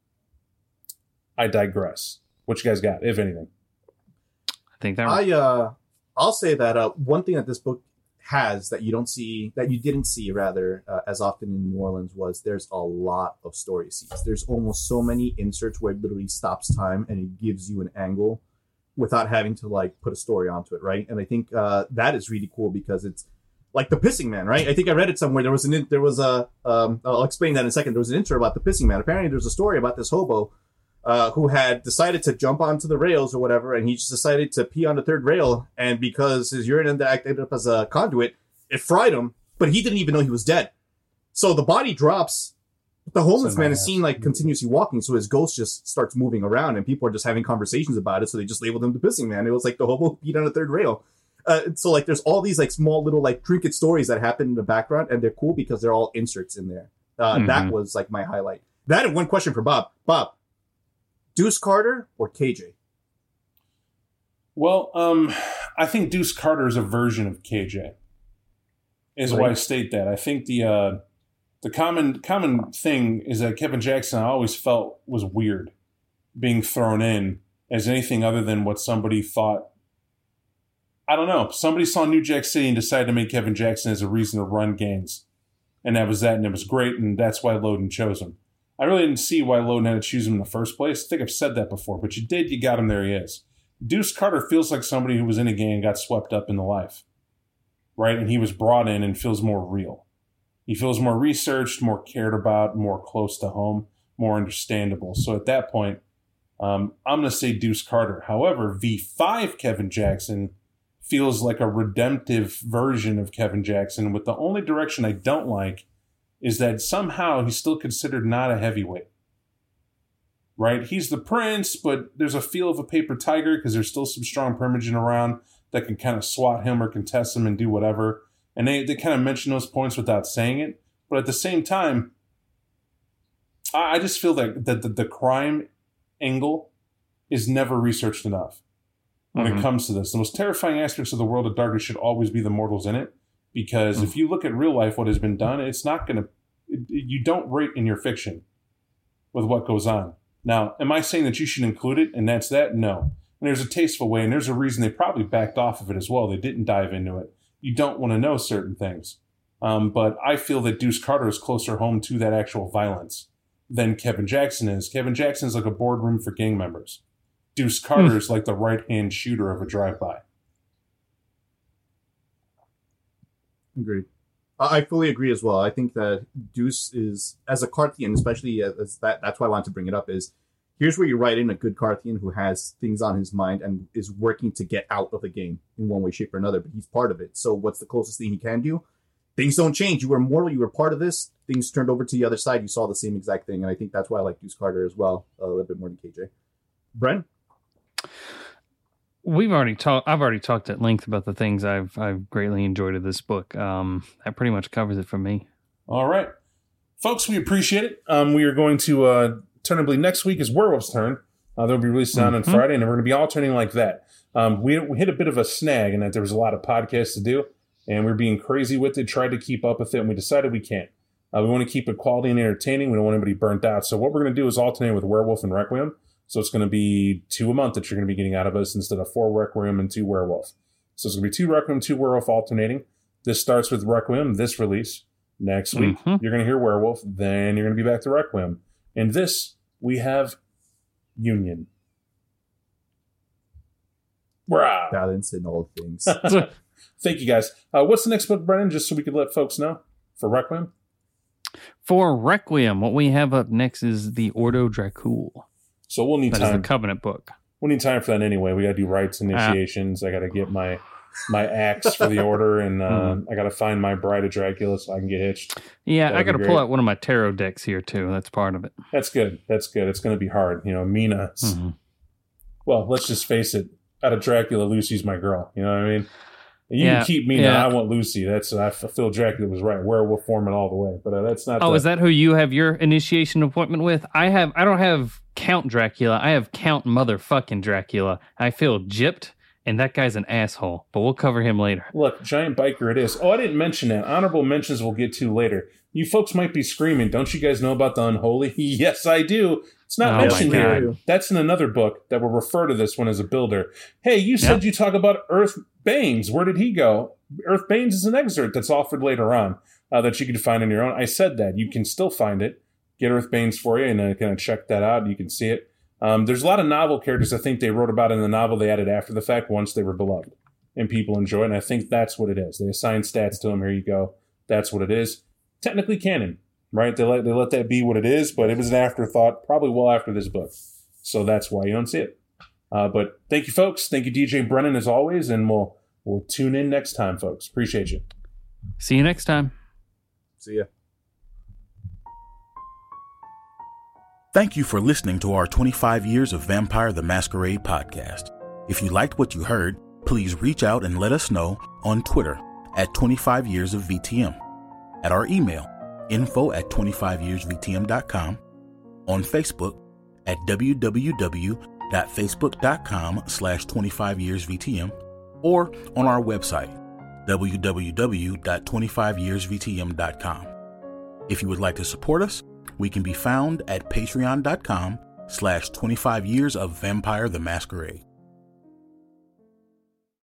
I digress. What you guys got, if anything? I think that I uh, I'll say that uh, one thing that this book has that you don't see, that you didn't see rather uh, as often in New Orleans was there's a lot of story seeds. There's almost so many inserts where it literally stops time and it gives you an angle without having to like put a story onto it, right? And I think uh, that is really cool because it's like the Pissing Man, right? I think I read it somewhere. There was an there was a um, I'll explain that in a second. There was an intro about the Pissing Man. Apparently, there's a story about this hobo uh, who had decided to jump onto the rails or whatever, and he just decided to pee on the third rail. And because his urine ended up as a conduit, it fried him. But he didn't even know he was dead. So the body drops. The homeless man is seen like continuously walking, so his ghost just starts moving around, and people are just having conversations about it. So they just labeled him the Pissing Man. It was like the hobo peed on the third rail. Uh, so like there's all these like small little like trinket stories that happen in the background, and they're cool because they're all inserts in there. Uh, mm-hmm. That was like my highlight. That and one question for Bob. Bob, Deuce Carter or K J? Well, um, I think Deuce Carter is a version of K J. Is right. why I state that. I think the uh, the common common thing is that Kevin Jackson I always felt was weird being thrown in as anything other than what somebody thought I don't know. Somebody saw New Jack City and decided to make Kevin Jackson as a reason to run gangs. And that was that, and it was great, and that's why Loden chose him. I really didn't see why Loden had to choose him in the first place. I think I've said that before, but you did, you got him, there he is. Deuce Carter feels like somebody who was in a gang and got swept up in the life, right? And he was brought in and feels more real. He feels more researched, more cared about, more close to home, more understandable. So at that point, um, I'm going to say Deuce Carter. However, V five Kevin Jackson feels like a redemptive version of Kevin Jackson, with the only direction I don't like is that somehow he's still considered not a heavyweight. Right? He's the prince, but there's a feel of a paper tiger because there's still some strong Primogen around that can kind of swat him or contest him and do whatever. And they, they kind of mention those points without saying it. But at the same time, I, I just feel that, that the, the crime angle is never researched enough when mm-hmm. it comes to this. The most terrifying aspects of the world of darkness should always be the mortals in it. Because mm-hmm. if you look at real life, what has been done, it's not going to, it, you don't rate in your fiction with what goes on. Now, am I saying that you should include it and that's that? No. And there's a tasteful way, and there's a reason they probably backed off of it as well. They didn't dive into it. You don't want to know certain things. Um, but I feel that Deuce Carter is closer home to that actual violence than Kevin Jackson is. Kevin Jackson is like a boardroom for gang members. Deuce Carter is like the right-hand shooter of a drive-by. Agreed. I fully agree as well. I think that Deuce is, as a Carthian, especially as that, that's why I wanted to bring it up, is here's where you write in a good Carthian who has things on his mind and is working to get out of the game in one way, shape, or another, but he's part of it. So what's the closest thing he can do? Things don't change. You were mortal. You were part of this. Things turned over to the other side. You saw the same exact thing. And I think that's why I like Deuce Carter as well, a little bit more than K J. Bren? We've already talked. I've already talked at length about the things I've I've greatly enjoyed of this book. Um, that pretty much covers it for me. All right, folks, we appreciate it. Um, we are going to uh, turnably next week is Werewolf's turn. Uh, they'll be released on mm-hmm. on Friday, and we're going to be alternating like that. Um, we, we hit a bit of a snag in that there was a lot of podcasts to do, and we're being crazy with it. Tried to keep up with it, and we decided we can't. Uh, we want to keep it quality and entertaining. We don't want anybody burnt out. So what we're going to do is alternate with Werewolf and Requiem. So it's going to be two a month that you're going to be getting out of us instead of four Requiem and two Werewolf. So it's going to be two Requiem, two Werewolf alternating. This starts with Requiem, this release. Next week, mm-hmm. you're going to hear Werewolf. Then you're going to be back to Requiem. And this, we have Union. Wow. Balance in all things. Thank you, guys. Uh, what's the next book, Brennan, just so we could let folks know for Requiem? For Requiem, what we have up next is the Ordo Dracul. So we'll need that time. That is the Covenant book. We'll need time for that anyway. We got to do rites, initiations. Uh, I got to get my my axe for the order, and uh, mm. I got to find my Bride of Dracula so I can get hitched. Yeah, That'd I got to pull out one of my tarot decks here too. That's part of it. That's good. That's good. It's going to be hard. You know, Mina. Mm-hmm. Well, let's just face it. Out of Dracula, Lucy's my girl. You know what I mean? You yeah, can keep Mina. Yeah. I want Lucy. That's I feel Dracula was right. Werewolf Foreman all the way. But uh, that's not. Oh, the, is that who you have your initiation appointment with? I have. I don't have Count Dracula. I have Count Motherfucking Dracula. I feel gypped, and that guy's an asshole. But we'll cover him later. Look, giant biker it is. Oh, I didn't mention that. Honorable mentions we'll get to later. You folks might be screaming, don't you guys know about the Unholy? Yes, I do. It's not oh mentioned here. That's in another book that will refer to this one as a builder. Hey, you said yep. you talk about Earth Baines. Where did he go? Earth Baines is an excerpt that's offered later on uh, that you can find on your own. I said that. You can still find it. Get Earth Baines for you and uh, kind of check that out. You can see it. Um, there's a lot of novel characters I think they wrote about in the novel they added after the fact once they were beloved. And people enjoy it. And I think that's what it is. They assign stats to them. Here you go. That's what it is. Technically canon, right? They let they let that be what it is, but it was an afterthought, probably well after this book. So that's why you don't see it. Uh, but thank you, folks. Thank you, D J Brennan, as always, and we'll we'll tune in next time, folks. Appreciate you. See you next time. See ya. Thank you for listening to our twenty-five Years of Vampire the Masquerade podcast. If you liked what you heard, please reach out and let us know on Twitter at twenty-five years of V T M. At our email, info at twenty-five years v t m dot com, on Facebook at www.facebook.com slash 25yearsvtm, or on our website, w w w dot twenty-five years v t m dot com. If you would like to support us, we can be found at patreon.com slash 25 years of Vampire the Masquerade.